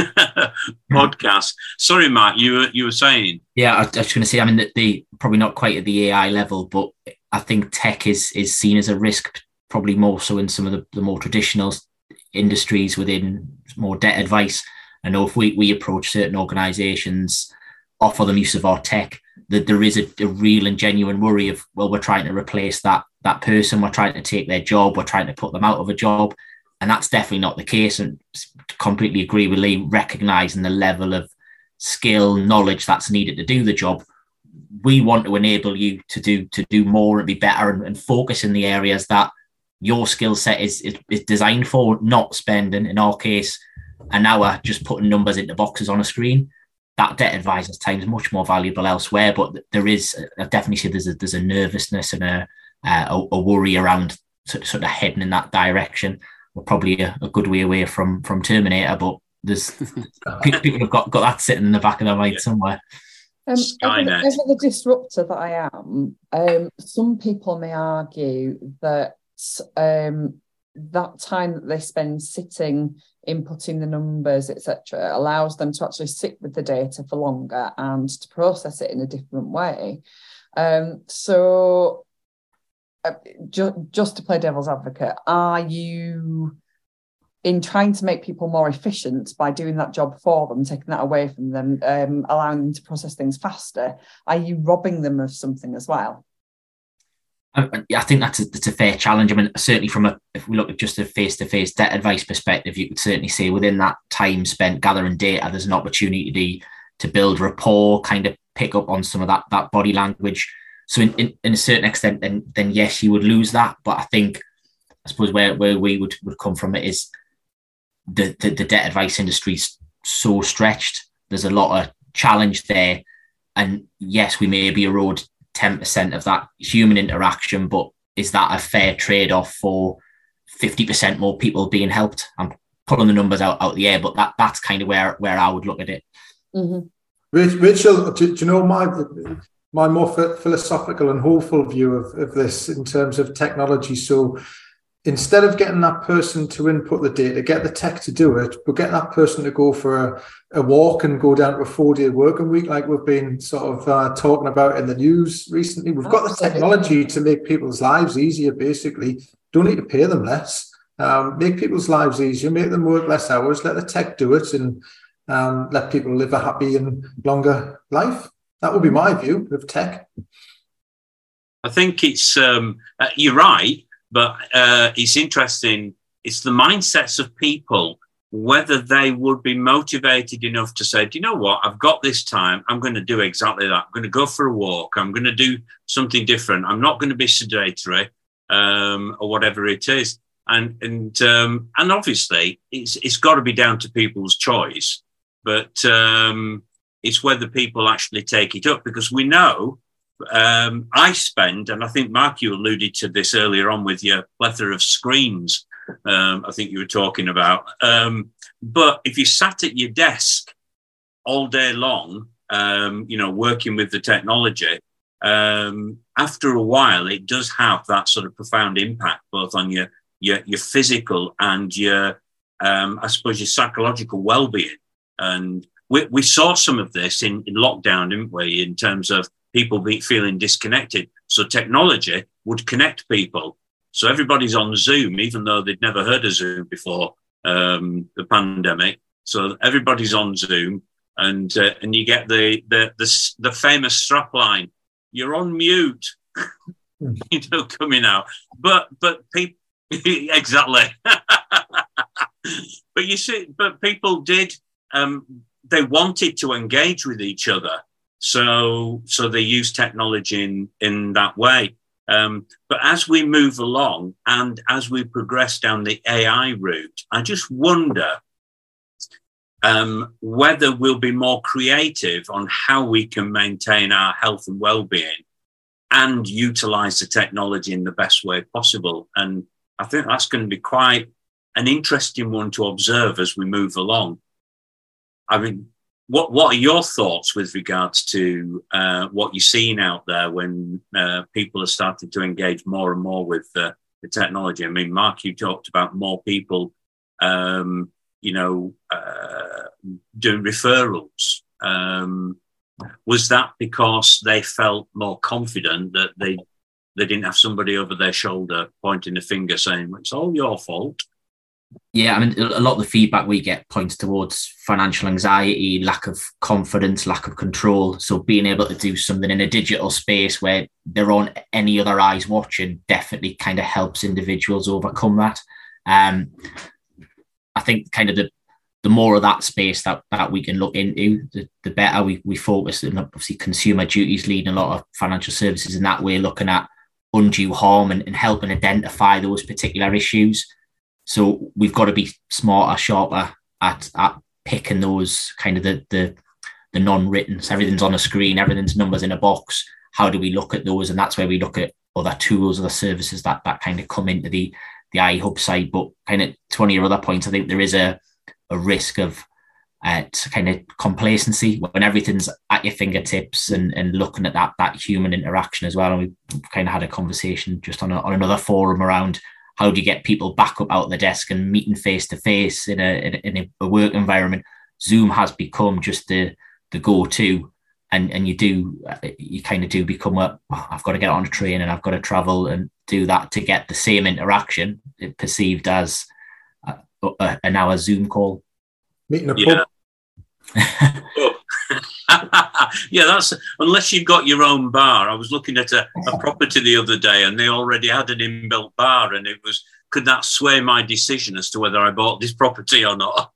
podcast. Sorry, Mark, you were you were saying. Yeah, I, I was going to say. I mean, the, the probably not quite at the A I level, but I think tech is is seen as a risk, probably more so in some of the, the more traditional industries within more debt advice. I know if we, we approach certain organisations, offer them use of our tech, that there is a, a real and genuine worry of, well, we're trying to replace that that person, we're trying to take their job, we're trying to put them out of a job. And that's definitely not the case. And completely agree with Lee, recognising the level of skill, knowledge that's needed to do the job. We want to enable you to do to do more and be better and, and focus in the areas that your skill set is, is is designed for, not spending, in our case, an hour just putting numbers into boxes on a screen. That debt advisor's time is much more valuable elsewhere. But there is, I definitely see there's a, there's a nervousness and a, a, a worry around sort of heading in that direction. We're probably a, a good way away from from Terminator, but there's people have got, got that sitting in the back of their mind yeah. somewhere. Um, as, the, as the disruptor that I am, um, some people may argue that um, that time that they spend sitting, inputting the numbers, et cetera, allows them to actually sit with the data for longer and to process it in a different way. Um, so, uh, ju- just to play devil's advocate, are you, in trying to make people more efficient by doing that job for them, taking that away from them, um, allowing them to process things faster, are you robbing them of something as well? I, I think that's a, that's a fair challenge. I mean, certainly from a, if we look at just a face-to-face debt advice perspective, you could certainly say within that time spent gathering data, there's an opportunity to build rapport, kind of pick up on some of that, that body language. So in, in, in a certain extent, then, then yes, you would lose that. But I think, I suppose where, where we would, would come from it is, The, the the debt advice industry is so stretched. There's a lot of challenge there, and yes, we maybe erode ten percent of that human interaction, but is that a fair trade-off for fifty percent more people being helped? I'm pulling the numbers out out the air, but that that's kind of where where I would look at it. Mm-hmm. Rachel, do, do you know my my more philosophical and hopeful view of, of this in terms of technology? So, instead of getting that person to input the data, get the tech to do it, but get that person to go for a, a walk and go down to a four-day working week like we've been sort of uh, talking about in the news recently. We've got the technology to make people's lives easier, basically. Don't need to pay them less. Um, make people's lives easier, make them work less hours, let the tech do it, and um, let people live a happy and longer life. That would be my view of tech. I think it's, um, uh, you're right. But uh, it's interesting. It's the mindsets of people whether they would be motivated enough to say, do you know what, I've got this time, I'm going to do exactly that. I'm going to go for a walk. I'm going to do something different. I'm not going to be sedentary um, or whatever it is. And and um, and obviously, it's it's got to be down to people's choice. But um, it's whether people actually take it up, because we know um, I spend, and I think, Mark, you alluded to this earlier on with your plethora of screens, um, I think you were talking about. Um, but if you sat at your desk all day long, um, you know, working with the technology, um, after a while, it does have that sort of profound impact both on your your, your physical and your, um, I suppose, your psychological well-being. And we, we saw some of this in, in lockdown, didn't we, in terms of people be, feeling disconnected. So technology would connect people. So everybody's on Zoom, even though they'd never heard of Zoom before um, the pandemic. So everybody's on Zoom, and uh, and you get the, the the the famous strapline, "You're on mute," you know, coming out. But but people exactly. But you see, but people did. Um, they wanted to engage with each other, so so they used technology in in that way. Um, but as we move along and as we progress down the A I route, I just wonder um, whether we'll be more creative on how we can maintain our health and well-being and utilize the technology in the best way possible. And I think that's going to be quite an interesting one to observe as we move along. I mean, what what are your thoughts with regards to uh, what you're seeing out there when uh, people are starting to engage more and more with uh, the technology? I mean, Mark, you talked about more people, um, you know, uh, doing referrals. Um, was that because they felt more confident that they they didn't have somebody over their shoulder pointing a finger saying, it's all your fault? Yeah, I mean, a lot of the feedback we get points towards financial anxiety, lack of confidence, lack of control. So being able to do something in a digital space where there aren't any other eyes watching definitely kind of helps individuals overcome that. Um, I think kind of the the more of that space that, that we can look into, the, the better we, we focus. And obviously consumer duties leading a lot of financial services in that way, looking at undue harm and, and helping identify those particular issues. So we've got to be smarter, sharper at, at picking those kind of the, the, the non-written. So everything's on a screen, everything's numbers in a box. How do we look at those? And that's where we look at other tools, other services that, that kind of come into the, the iHub side. But kind of to one of your other points, I think there is a, a risk of uh, kind of complacency when everything's at your fingertips and, and looking at that, that human interaction as well. And we kind of had a conversation just on, a, on another forum around how do you get people back up out of the desk and meeting face to face in a in a, a work environment. Zoom has become just the the go-to, and and you do you kind of do become a oh, I've got to get on a train and I've got to travel and do that to get the same interaction perceived as a, a, an hour Zoom call. Meeting a yeah. pub. Yeah, that's unless you've got your own bar. I was looking at a, a property the other day and they already had an inbuilt bar, and it was, could that sway my decision as to whether I bought this property or not?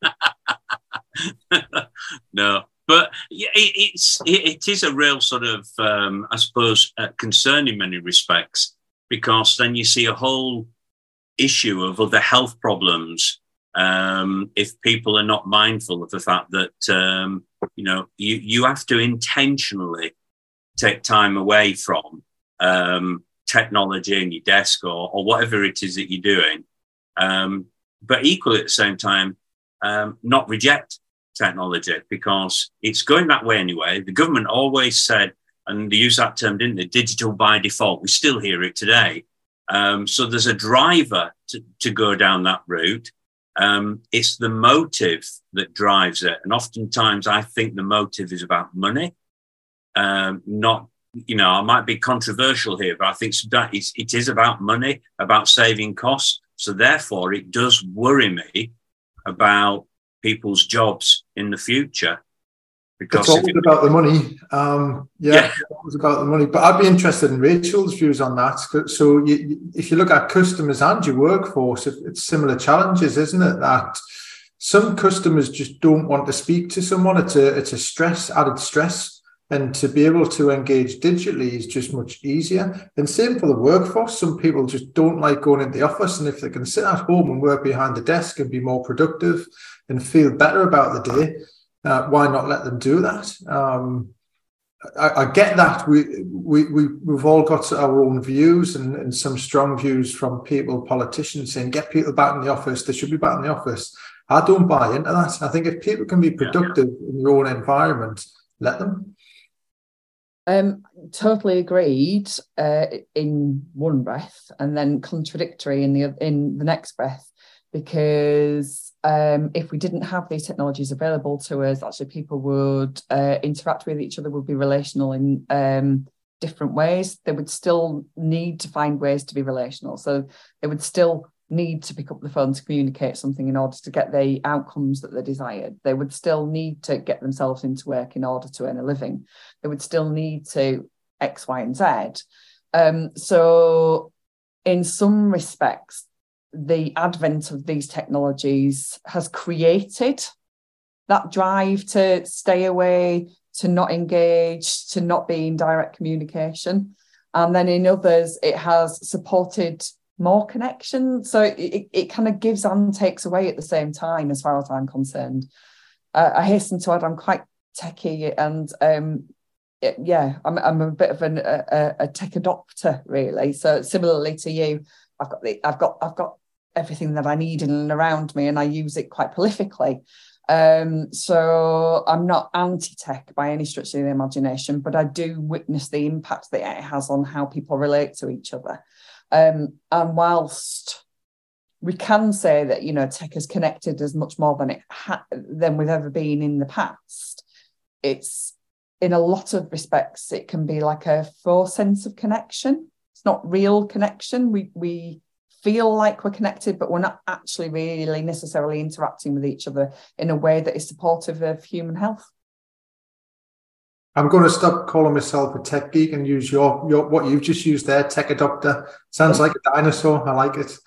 No, but yeah, it, it's it, it is a real sort of um, I suppose uh, concern in many respects, because then you see a whole issue of other health problems. Um, if people are not mindful of the fact that, um, you know, you, you have to intentionally take time away from um, technology in your desk or, or whatever it is that you're doing. Um, but equally at the same time, um, not reject technology, because it's going that way anyway. The government always said, and they use that term, didn't they? Digital by default. We still hear it today. Um, so there's a driver to, to go down that route. Um, it's the motive that drives it. And oftentimes I think the motive is about money. Um, not, you know, I might be controversial here, but I think it's, it is about money, about saving costs. So therefore it does worry me about people's jobs in the future. Because it's always it, about the money. Um, yeah, yeah, it's always about the money. But I'd be interested in Rachel's views on that. So you, if you look at customers and your workforce, it's similar challenges, isn't it? That some customers just don't want to speak to someone. It's a it's a stress, added stress. And to be able to engage digitally is just much easier. And same for the workforce. Some people just don't like going into the office. And if they can sit at home and work behind the desk and be more productive and feel better about the day, uh, why not let them do that? Um, I, I get that. We, we, we, we've all got our own views and, and some strong views from people, politicians saying, get people back in the office. They should be back in the office. I don't buy into that. I think if people can be productive yeah, yeah. in their own environment, let them. Um, totally agreed uh, in one breath, and then contradictory in the in the next breath, because um, if we didn't have these technologies available to us, actually people would uh, interact with each other, would be relational in um, different ways. They would still need to find ways to be relational, so they would still need to pick up the phone to communicate something in order to get the outcomes that they desired. They would still need to get themselves into work in order to earn a living. They would still need to X, Y, and Z. Um, so in some respects, the advent of these technologies has created that drive to stay away, to not engage, to not be in direct communication. And then in others, it has supported more connection. So it, it kind of gives and takes away at the same time, as far as I'm concerned. Uh, I hasten to add, I'm quite techie, and um, it, yeah, I'm, I'm a bit of an, a, a tech adopter, really. So similarly to you, I've got the, I've got, I've got everything that I need in and around me, and I use it quite prolifically. Um, so I'm not anti-tech by any stretch of the imagination, but I do witness the impact that it has on how people relate to each other. Um, and whilst we can say that, you know, tech has connected us much more than it ha- than we've ever been in the past, it's in a lot of respects it can be like a faux sense of connection. It's not real connection. We we feel like we're connected, but we're not actually really necessarily interacting with each other in a way that is supportive of human health. I'm going to stop calling myself a tech geek and use your, your what you've just used there, tech adopter. Sounds like a dinosaur. I like it.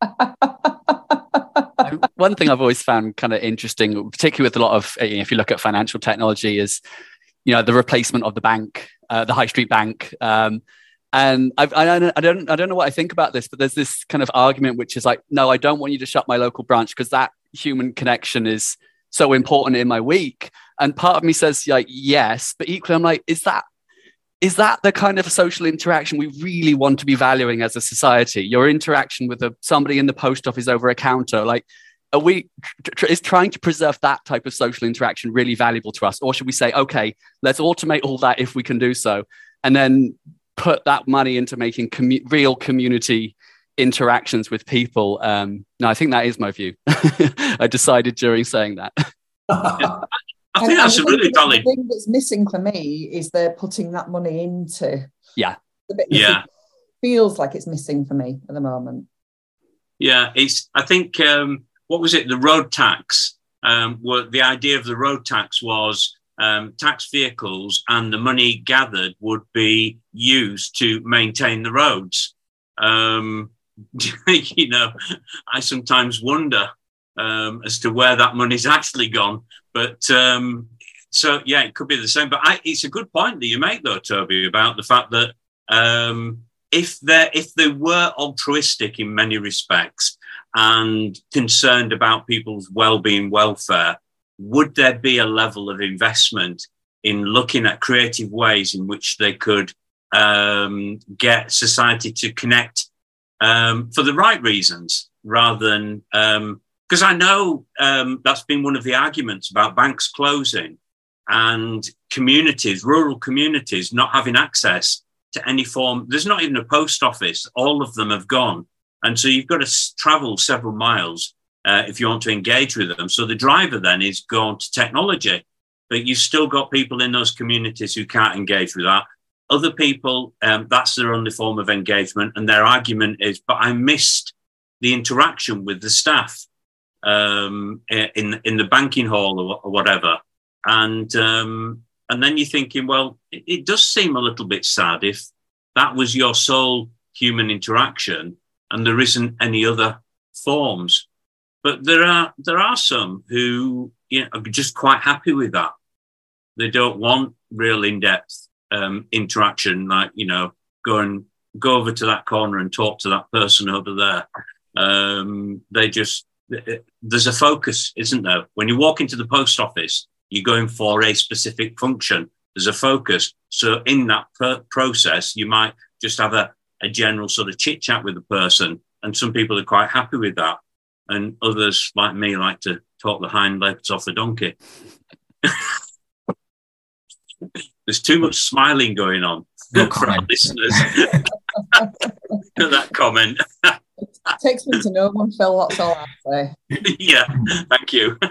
One thing I've always found kind of interesting, particularly with a lot of, if you look at financial technology, is, you know, the replacement of the bank, uh, the high street bank. Um, and I've, I, I don't, I don't know what I think about this, but there's this kind of argument which is like, no, I don't want you to shut my local branch because that human connection is so important in my week. And part of me says, like, yes, but equally I'm like, is that is that the kind of social interaction we really want to be valuing as a society? Your interaction with a, somebody in the post office over a counter, like, are we tr- is trying to preserve that type of social interaction really valuable to us? Or should we say, okay, let's automate all that if we can do so, and then put that money into making commu- real community interactions with people? Um, no, I think that is my view. I decided during saying that. Yeah. I think and, that's and a really valid. The thing that's missing for me is they're putting that money into. Yeah. The bit yeah. Feels like it's missing for me at the moment. Yeah, it's. I think um, what was it? The road tax. Um, were, the idea of the road tax was um, tax vehicles, and the money gathered would be used to maintain the roads. Um, you know, I sometimes wonder um, as to where that money's actually gone. But um, so, yeah, it could be the same. But I, it's a good point that you make, though, Toby, about the fact that um, if they if they were altruistic in many respects and concerned about people's well-being, welfare, would there be a level of investment in looking at creative ways in which they could um, get society to connect um, for the right reasons, rather than... Um, Because I know um, that's been one of the arguments about banks closing and communities, rural communities, not having access to any form. There's not even a post office. All of them have gone. And so you've got to travel several miles uh, if you want to engage with them. So the driver then is gone to technology, but you've still got people in those communities who can't engage with that. Other people, um, that's their only form of engagement. And their argument is, but I missed the interaction with the staff um in in the banking hall or, or whatever, and um and then you're thinking, well, it, it does seem a little bit sad if that was your sole human interaction and there isn't any other forms. But there are there are some who, you know, are just quite happy with that. They don't want real in-depth um, interaction, like, you know, go and go over to that corner and talk to that person over there. Um, they just, there's a focus, isn't there? When you walk into the post office, you're going for a specific function. There's a focus. So in that per- process, you might just have a, a general sort of chit chat with the person. And some people are quite happy with that. And others, like me, like to talk the hind legs off the donkey. There's too much smiling going on for our listeners. That comment. It takes me to know one, Phil. That's all I say. Yeah, thank you.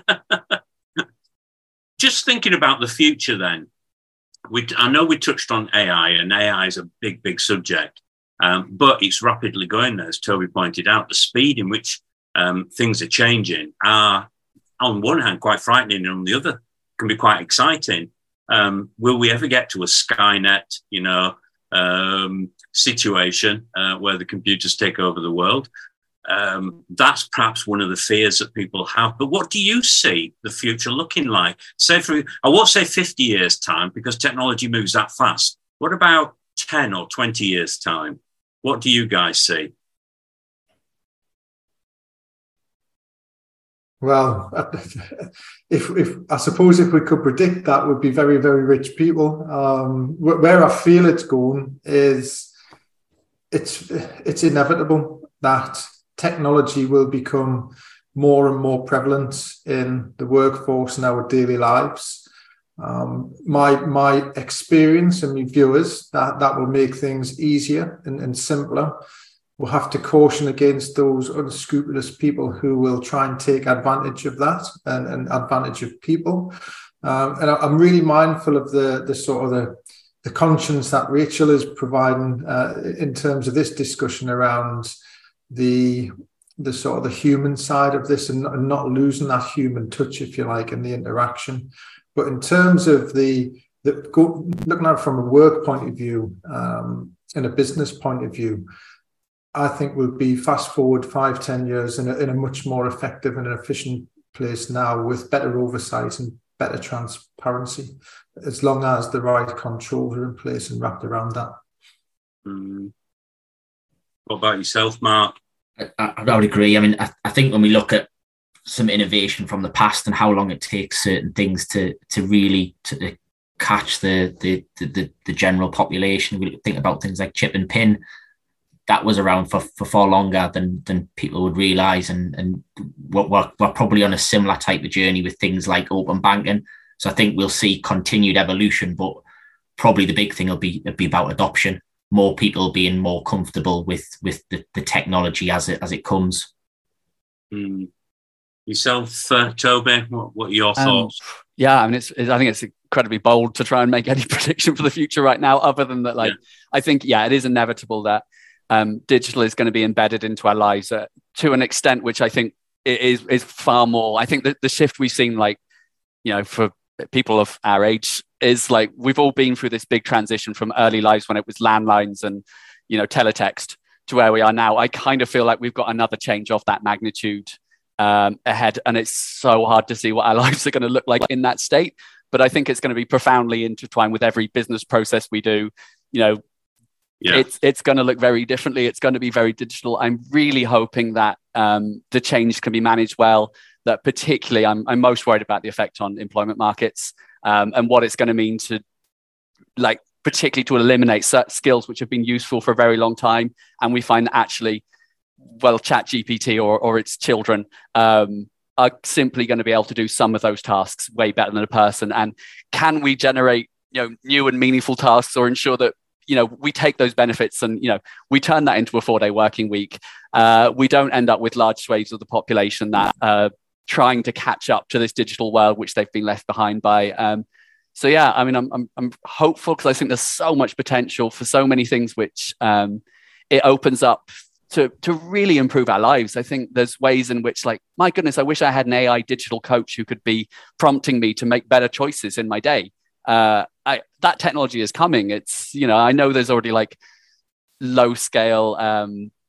Just thinking about the future then. We, I know we touched on A I, and A I is a big, big subject, um, but it's rapidly going there, as Toby pointed out. The speed in which um, things are changing are, on one hand, quite frightening, and on the other, can be quite exciting. Um, will we ever get to a Skynet, you know, um, situation uh, where the computers take over the world? Um, that's perhaps one of the fears that people have. But what do you see the future looking like? Say for, I won't say fifty years' time, because technology moves that fast. What about ten or twenty years' time? What do you guys see? Well, if if I suppose if we could predict that, would be very, very rich people. Um, where I feel it's going is it's it's inevitable that technology will become more and more prevalent in the workforce and our daily lives. Um, my my experience and my viewers that that will make things easier and, and simpler. We'll have to caution against those unscrupulous people who will try and take advantage of that and, and advantage of people. Um, and I, I'm really mindful of the the sort of the, the conscience that Rachel is providing uh, in terms of this discussion around the the sort of the human side of this, and, and not losing that human touch, if you like, in the interaction. But in terms of the, the go, looking at it from a work point of view um, and a business point of view, I think we'll be fast forward five, ten years in a, in a much more effective and efficient place now, with better oversight and better transparency, as long as the right controls are in place and wrapped around that. Mm. What about yourself, Mark? I, I would agree. I mean, I, I think when we look at some innovation from the past and how long it takes certain things to to really to catch the the the, the general population, we think about things like chip and pin. That was around for, for far longer than than people would realise, and and we're, we're probably on a similar type of journey with things like open banking. So I think we'll see continued evolution, but probably the big thing will be will be about adoption. More people being more comfortable with with the, the technology as it as it comes. Mm. Yourself, uh, Toby, what, what are your thoughts? Um, yeah, I mean, it's, it's I think it's incredibly bold to try and make any prediction for the future right now, other than that, like, yeah. I think, yeah, it is inevitable that Um, digital is going to be embedded into our lives uh, to an extent which I think is is far more. I think that the shift we've seen, like, you know, for people of our age, is like we've all been through this big transition from early lives when it was landlines and, you know, teletext to where we are now. I kind of feel like we've got another change of that magnitude um, ahead, and it's so hard to see what our lives are going to look like in that state. But I think it's going to be profoundly intertwined with every business process we do. You know, Yeah. It's it's going to look very differently. It's going to be very digital. I'm really hoping that um, the change can be managed well. That particularly, I'm I'm most worried about the effect on employment markets um, and what it's going to mean to, like, particularly to eliminate certain skills which have been useful for a very long time. And we find that actually, well, ChatGPT or or its children um, are simply going to be able to do some of those tasks way better than a person. And can we generate, you know, new and meaningful tasks, or ensure that, you know, we take those benefits and, you know, we turn that into a four-day working week. Uh, we don't end up with large swathes of the population that are trying to catch up to this digital world, which they've been left behind by. Um, so, yeah, I mean, I'm I'm, I'm hopeful, because I think there's so much potential for so many things which um, it opens up to to really improve our lives. I think there's ways in which, like, my goodness, I wish I had an A I digital coach who could be prompting me to make better choices in my day. Uh, I, that technology is coming. It's, you know, I know there's already like low scale um,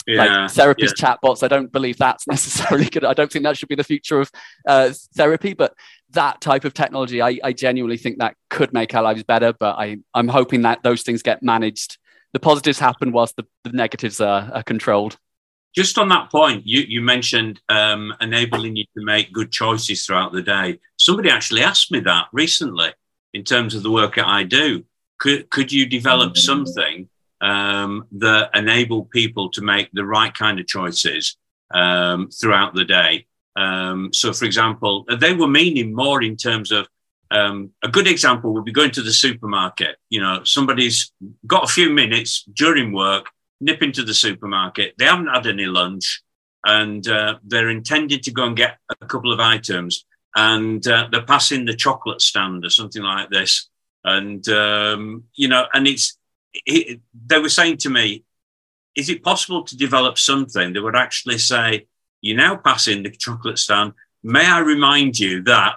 Yeah, like therapist yeah. chatbots. I don't believe that's necessarily good. I don't think that should be the future of uh, therapy, but that type of technology, I, I genuinely think that could make our lives better. But I, I'm hoping that those things get managed. The positives happen whilst the, the negatives are, are controlled. Just on that point, you, you mentioned um, enabling you to make good choices throughout the day. Somebody actually asked me that recently in terms of the work that I do. Could, could you develop something um, that enable people to make the right kind of choices um, throughout the day? Um, so, for example, they were meaning more in terms of um, a good example would be going to the supermarket. You know, somebody's got a few minutes during work, nip into the supermarket. They haven't had any lunch and uh, they're intending to go and get a couple of items, and uh, they're passing the chocolate stand or something like this. And, um, you know, and it's, it, they were saying to me, is it possible to develop something that would actually say, you're now passing the chocolate stand. May I remind you that?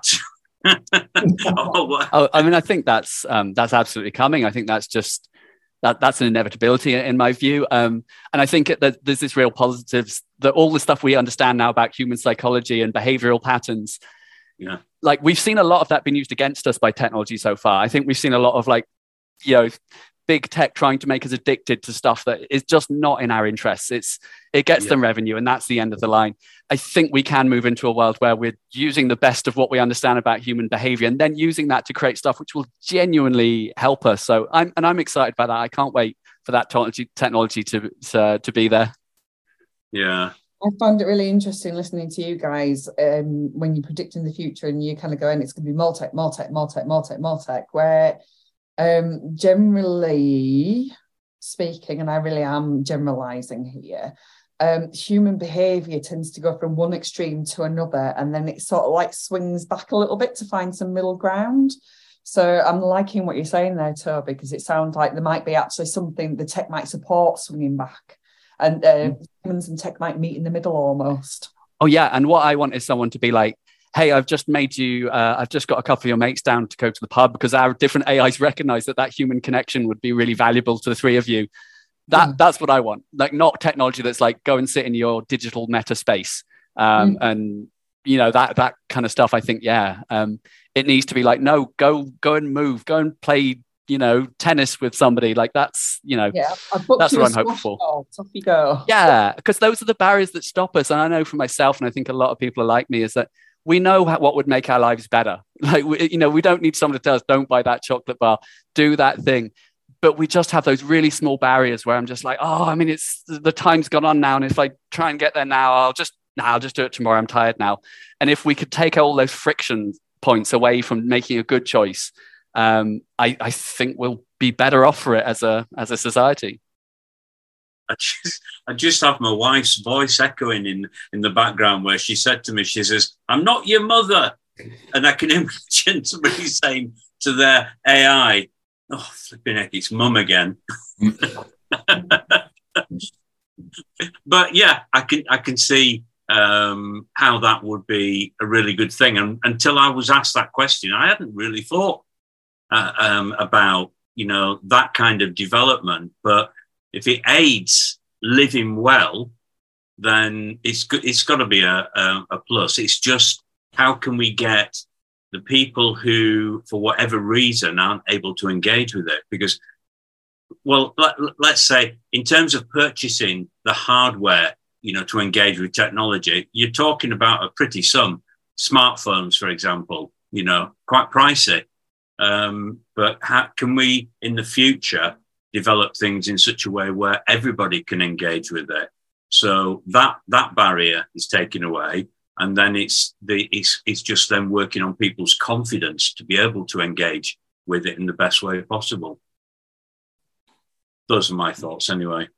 oh, oh, I mean, I think that's um, that's absolutely coming. I think that's just that that's an inevitability in my view. Um, and I think that there's this real positives that all the stuff we understand now about human psychology and behavioral patterns. Yeah. Like we've seen a lot of that being used against us by technology so far. I think we've seen a lot of like, you know, big tech trying to make us addicted to stuff that is just not in our interests. It's it gets yeah. them revenue, and that's the end of the line. I think we can move into a world where we're using the best of what we understand about human behavior, and then using that to create stuff which will genuinely help us. So I'm and I'm excited by that. I can't wait for that technology technology to to, to be there. Yeah. I found it really interesting listening to you guys um, when you're predicting the future and you're kind of going, it's going to be more tech, more tech, more tech, more tech, more tech, where um, generally speaking, and I really am generalizing here, um, human behavior tends to go from one extreme to another, and then it sort of like swings back a little bit to find some middle ground. So I'm liking what you're saying there, Toby, because it sounds like there might be actually something the tech might support swinging back. And uh, humans and tech might meet in the middle almost. Oh, yeah. And what I want is someone to be like, hey, I've just made you, uh, I've just got a couple of your mates down to go to the pub because our different A Is recognize that that human connection would be really valuable to the three of you. That yeah. That's what I want. Like not technology that's like, go and sit in your digital meta space. Um, mm. And, you know, that that kind of stuff, I think, yeah, um, it needs to be like, no, go, go and move, go and play, you know, tennis with somebody. Like that's, you know, yeah, that's what I'm hoping for. Off you go. Yeah, because those are the barriers that stop us. And I know for myself, and I think a lot of people are like me, is that we know what would make our lives better. Like, we, you know, we don't need someone to tell us, don't buy that chocolate bar, do that thing. But we just have those really small barriers where I'm just like, oh, I mean, it's the time's gone on now. And if I try and get there now, I'll just, nah, I'll just do it tomorrow. I'm tired now. And if we could take all those friction points away from making a good choice, Um, I, I think we'll be better off for it as a as a society. I just, I just have my wife's voice echoing in, in the background where she said to me, she says, I'm not your mother. And I can imagine somebody saying to their A I, oh, flipping heck, it's mum again. But yeah, I can I can see um, how that would be a really good thing. And until I was asked that question, I hadn't really thought Uh, um, about, you know, that kind of development. But if it aids living well, then it's go- it's got to be a, a, a plus. It's just how can we get the people who, for whatever reason, aren't able to engage with it? Because, well, let, let's say in terms of purchasing the hardware, you know, to engage with technology, you're talking about a pretty sum. Smartphones, for example, you know, quite pricey. Um, but how can we, in the future, develop things in such a way where everybody can engage with it? So that that barrier is taken away, and then it's the it's it's just then working on people's confidence to be able to engage with it in the best way possible. Those are my thoughts, anyway.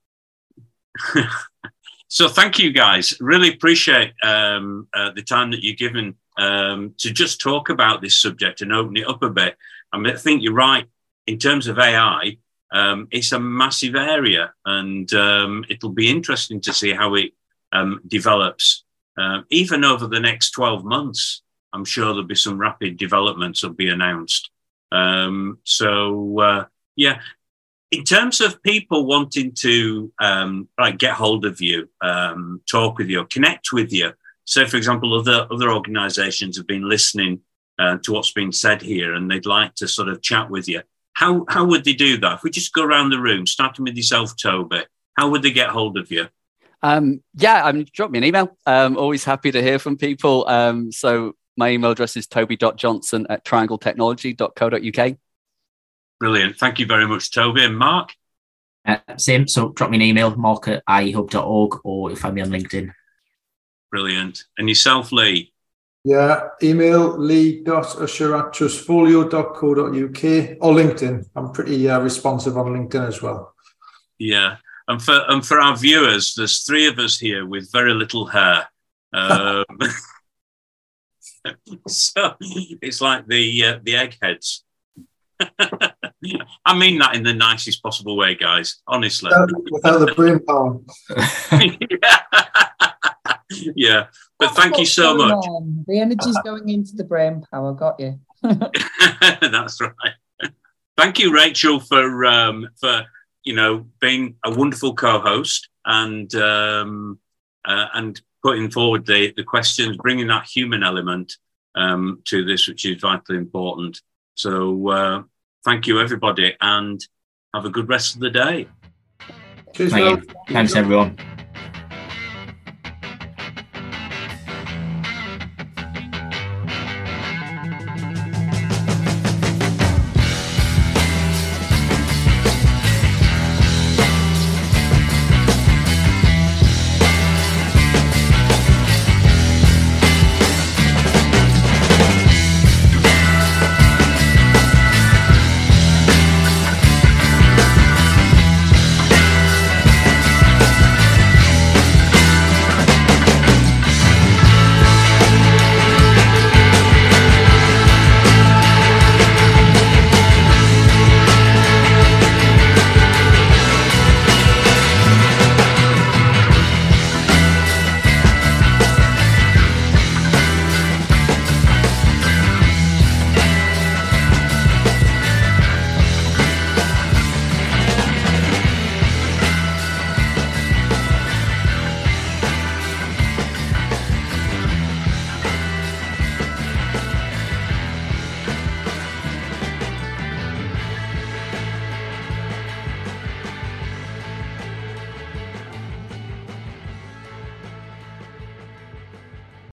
So thank you, guys. Really appreciate um, uh, the time that you've given um, to just talk about this subject and open it up a bit. I mean, I think you're right. In terms of A I, um, it's a massive area, and um, it'll be interesting to see how it um, develops. Uh, even over the next twelve months, I'm sure there'll be some rapid developments that'll be announced. Um, so, uh, yeah, in terms of people wanting to um, like get hold of you, um, talk with you, connect with you, say, for example, other other organisations have been listening uh, to what's been said here and they'd like to sort of chat with you. How how would they do that? If we just go around the room, starting with yourself, Toby, how would they get hold of you? Um, yeah, I mean, drop me an email. Um, always happy to hear from people. Um, so my email address is toby dot johnson at triangle technology dot co dot uk. Brilliant. Thank you very much, Toby. And Mark? Uh, same. So drop me an email, mark at i e hub dot org, or find me on LinkedIn. Brilliant. And yourself, Lee? Yeah, email lee dot usher at trustfolio dot co dot uk or LinkedIn. I'm pretty uh, responsive on LinkedIn as well. Yeah. And for and for our viewers, there's three of us here with very little hair. Um, so it's like the uh, the eggheads. I mean that in the nicest possible way, guys. Honestly, without the brain power. yeah. yeah, but thank you so much. On. The energy's going into the brain power. Got you. That's right. Thank you, Rachel, for um, for. you know, being a wonderful co-host and um, uh, and putting forward the, the questions, bringing that human element um, to this, which is vitally important. So uh, thank you, everybody, and have a good rest of the day. Cheers, Thank you. Thanks, everyone.